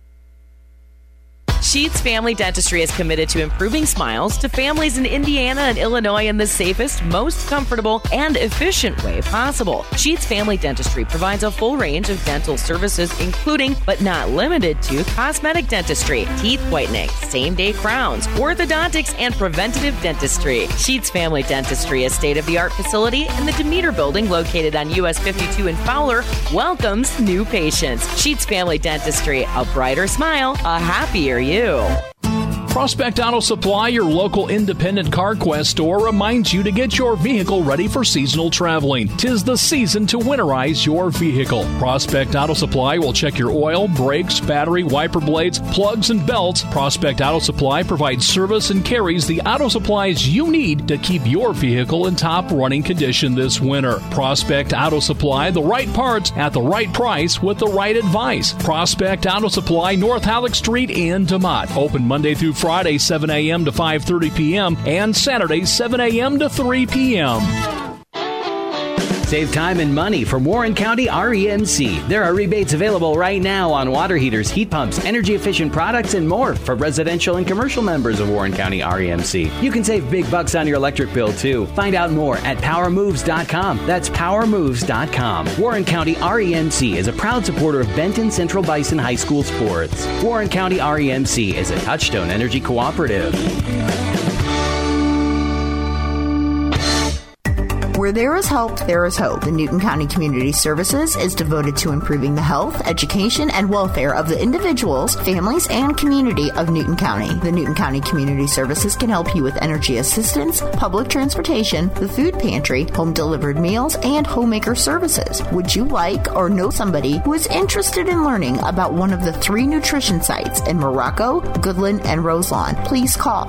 Sheets Family Dentistry is committed to improving smiles to families in Indiana and Illinois in the safest, most comfortable, and efficient way possible. Sheets Family Dentistry provides a full range of dental services, including, but not limited to, cosmetic dentistry, teeth whitening, same-day crowns, orthodontics, and preventative dentistry. Sheets Family Dentistry, a state-of-the-art facility in the Demeter Building located on US 52 in Fowler, welcomes new patients. Sheets Family Dentistry, a brighter smile, a happier you. Prospect Auto Supply, your local independent CarQuest store, reminds you to get your vehicle ready for seasonal traveling. 'Tis the season to winterize your vehicle. Prospect Auto Supply will check your oil, brakes, battery, wiper blades, plugs, and belts. Prospect Auto Supply provides service and carries the auto supplies you need to keep your vehicle in top running condition this winter. Prospect Auto Supply, the right parts at the right price with the right advice. Prospect Auto Supply, North Halleck Street in DeMott. Open Monday through Friday, 7 a.m. to 5:30 p.m. and Saturday, 7 a.m. to 3 p.m. Save time and money from Warren County REMC. There are rebates available right now on water heaters, heat pumps, energy-efficient products, and more for residential and commercial members of Warren County REMC. You can save big bucks on your electric bill, too. Find out more at PowerMoves.com. That's PowerMoves.com. Warren County REMC is a proud supporter of Benton Central Bison High School sports. Warren County REMC is a Touchstone Energy cooperative. Where there is help, there is hope. The Newton County Community Services is devoted to improving the health, education, and welfare of the individuals, families, and community of Newton County. The Newton County Community Services can help you with energy assistance, public transportation, the food pantry, home-delivered meals, and homemaker services. Would you like or know somebody who is interested in learning about one of the 3 nutrition sites in Morocco, Goodland, and Roselawn? Please call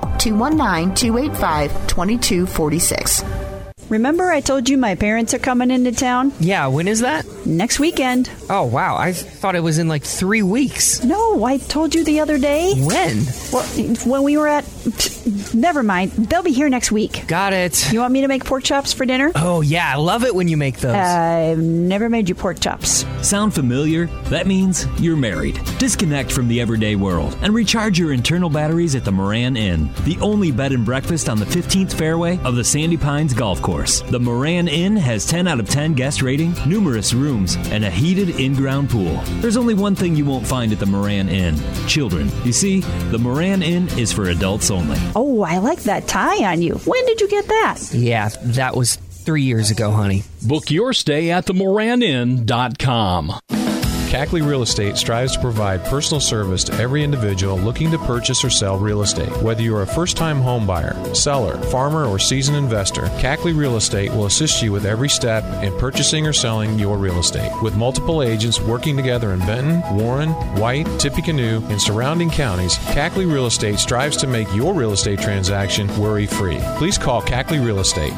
219-285-2246. Remember I told you my parents are coming into town? Yeah, when is that? Next weekend. Oh, wow. I thought it was in like 3 weeks. No, I told you the other day. When? Well, when we were at... Never mind. They'll be here next week. Got it. You want me to make pork chops for dinner? Oh, yeah. I love it when you make those. I've never made you pork chops. Sound familiar? That means you're married. Disconnect from the everyday world and recharge your internal batteries at the Moran Inn, the only bed and breakfast on the 15th fairway of the Sandy Pines Golf Course. The Moran Inn has 10 out of 10 guest rating, numerous rooms, and a heated in-ground pool. There's only one thing you won't find at the Moran Inn: children. You see, the Moran Inn is for adults only. Oh, I like that tie on you. When did you get that? Yeah, that was 3 years ago, honey. Book your stay at themoranin.com. Cackley Real Estate strives to provide personal service to every individual looking to purchase or sell real estate. Whether you are a first-time home buyer, seller, farmer, or seasoned investor, Cackley Real Estate will assist you with every step in purchasing or selling your real estate. With multiple agents working together in Benton, Warren, White, Tippecanoe, and surrounding counties, Cackley Real Estate strives to make your real estate transaction worry-free. Please call Cackley Real Estate,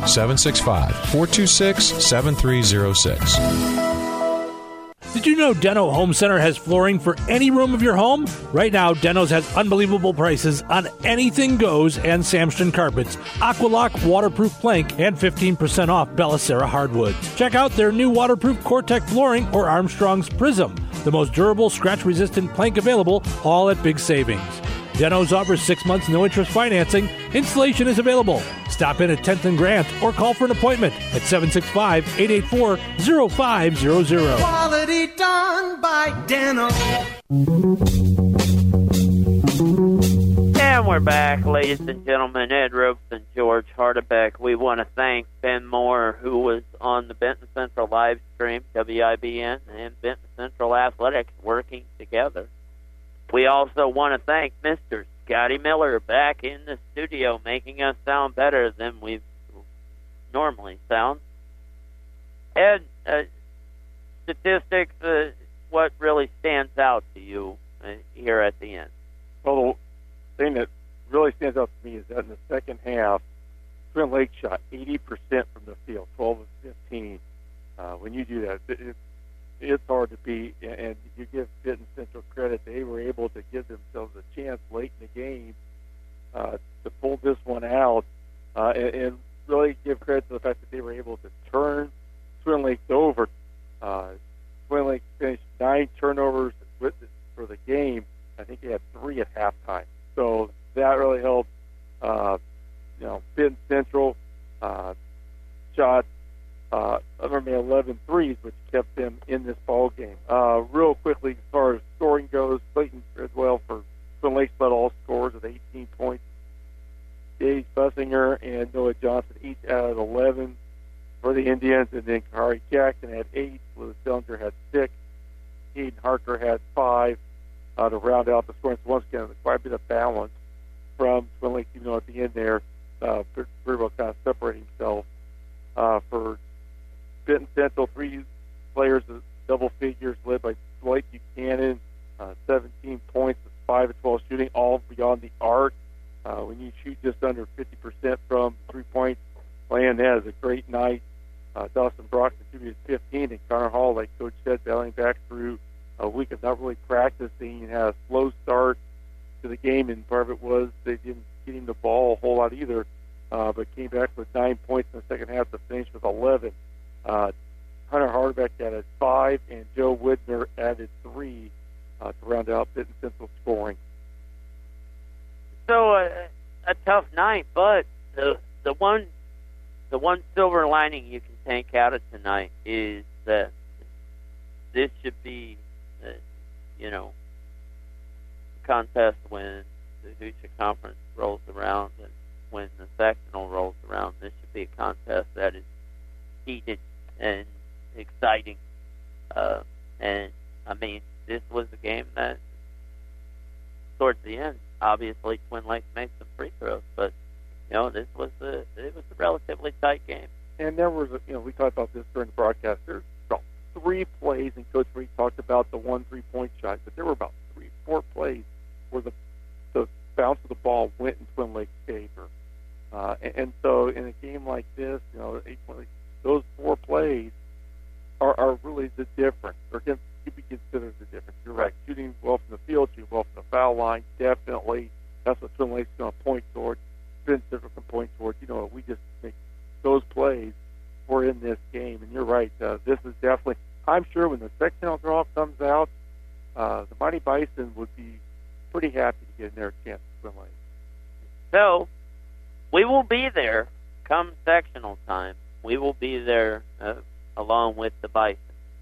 765-426-7306. Did you know Deno Home Center has flooring for any room of your home? Right now, Deno's has unbelievable prices on anything goes and Samstron carpets, Aqualock waterproof plank, and 15% off Bellicera hardwoods. Check out their new waterproof Cortec flooring or Armstrong's Prism, the most durable, scratch-resistant plank available, all at big savings. Deno's offers 6 months no-interest financing. Installation is available. Stop in at 10th and Grant or call for an appointment at 765-884-0500. Quality done by Deno. And we're back, ladies and gentlemen. Ed Ropes and George Hardebeck. We want to thank Ben Moore, who was on the Benton Central live stream, WIBN, and Benton Central Athletics working together. We also want to thank Mr. Scotty Miller back in the studio, making us sound better than we normally sound. Ed, statistics, what really stands out to you here at the end? Well, the thing that really stands out to me is that in the second half, Twin Lakes shot 80% from the field, 12 of 15. When you do that, it's hard to beat, and you give Benton Central credit. They were able to give themselves a chance late in the game to pull this one out, and really give credit to the fact that they were able to turn Twin Lakes over. Twin Lakes finished 9 turnovers for the game. I think they had 3 at halftime. So that really helped. Benton Central shot 11 threes, which kept them in this ball game. Real quickly, as far as scoring goes, Clayton Treadwell for Twin Lakes led all scorers with 18 points. Gage Bussinger and Noah Johnson each out of 11 for the Indians, and then Kari Jackson had 8, Lewis Dillinger had 6, Hayden Harker had 5 to round out the scoring. So once again, quite a bit of balance from Twin Lakes, even though at the end there, pretty well kind of separating himself. For Benton Central, 3 players of double figures led by Dwight Buchanan, 17 points with 5 of 12 shooting, all beyond the arc. When you shoot just under 50% from three-point land, that is a great night. Dawson Brock contributed 15, and Connor Hall, like Coach said, battling back through a week of not really practicing and had a slow start to the game, and part of it was they didn't get him the ball a whole lot either, but came back with 9 points in the second half to finish with 11. Hunter Hardebeck added 5, and Joe Widner added 3 to round out Benton Central scoring. So a tough night, but the one silver lining you can take out of tonight is that this should be, contest when the Hoosier Conference rolls around and when the sectional rolls around. This should be a contest that is heated and exciting. This was a game that, towards the end, obviously Twin Lakes made some free throws, but it was a relatively tight game. And there was, we talked about this during the broadcast. There's about 3 plays, and Coach Reed talked about the 1 3-point shot, but there were about 3-4 plays where the bounce of the ball went in Twin Lakes' favor. And so in a game like this, those 4 plays are really the difference, or can be considered the difference. You're right. Shooting well from the field, shooting well from the foul line, definitely. That's what Twin Lakes is going to point towards. Benton Central can point towards. We just make those plays. We're in this game, and you're right. This is definitely. I'm sure when the sectional draw comes out, the Mighty Bison would be pretty happy to get in their chance to Twin Lakes. So we will be there come sectional time. We will be there along with the Bison.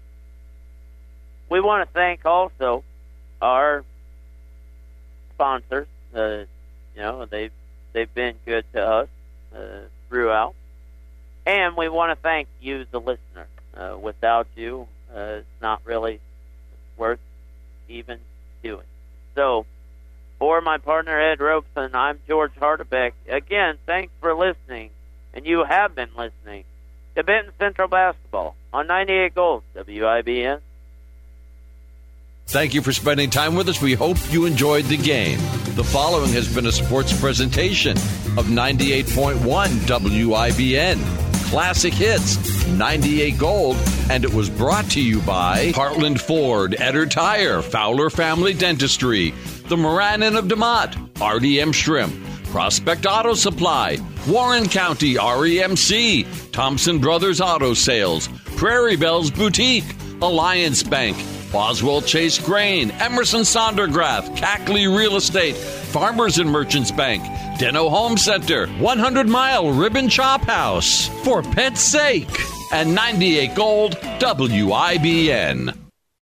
We want to thank also our sponsors. They've been good to us throughout, and we want to thank you, the listener. Without you, it's not really worth even doing. So, for my partner Ed Robeson, I'm George Hardebeck. Again, thanks for listening, and you have been listening to Benton Central Basketball on 98 Gold WIBN. Thank you for spending time with us. We hope you enjoyed the game. The following has been a sports presentation of 98.1 WIBN. Classic Hits, 98 Gold, and it was brought to you by Heartland Ford, Eder Tire, Fowler Family Dentistry, the Moran Inn of DeMott, RDM Shrimp, Prospect Auto Supply, Warren County REMC, Thompson Brothers Auto Sales, Prairie Bells Boutique, Alliance Bank, Boswell Chase Grain, Emerson Sondergrath, Cackley Real Estate, Farmers and Merchants Bank, Deno Home Center, 100 Mile Ribbon Chop House, For Pet's Sake, and 98 Gold WIBN.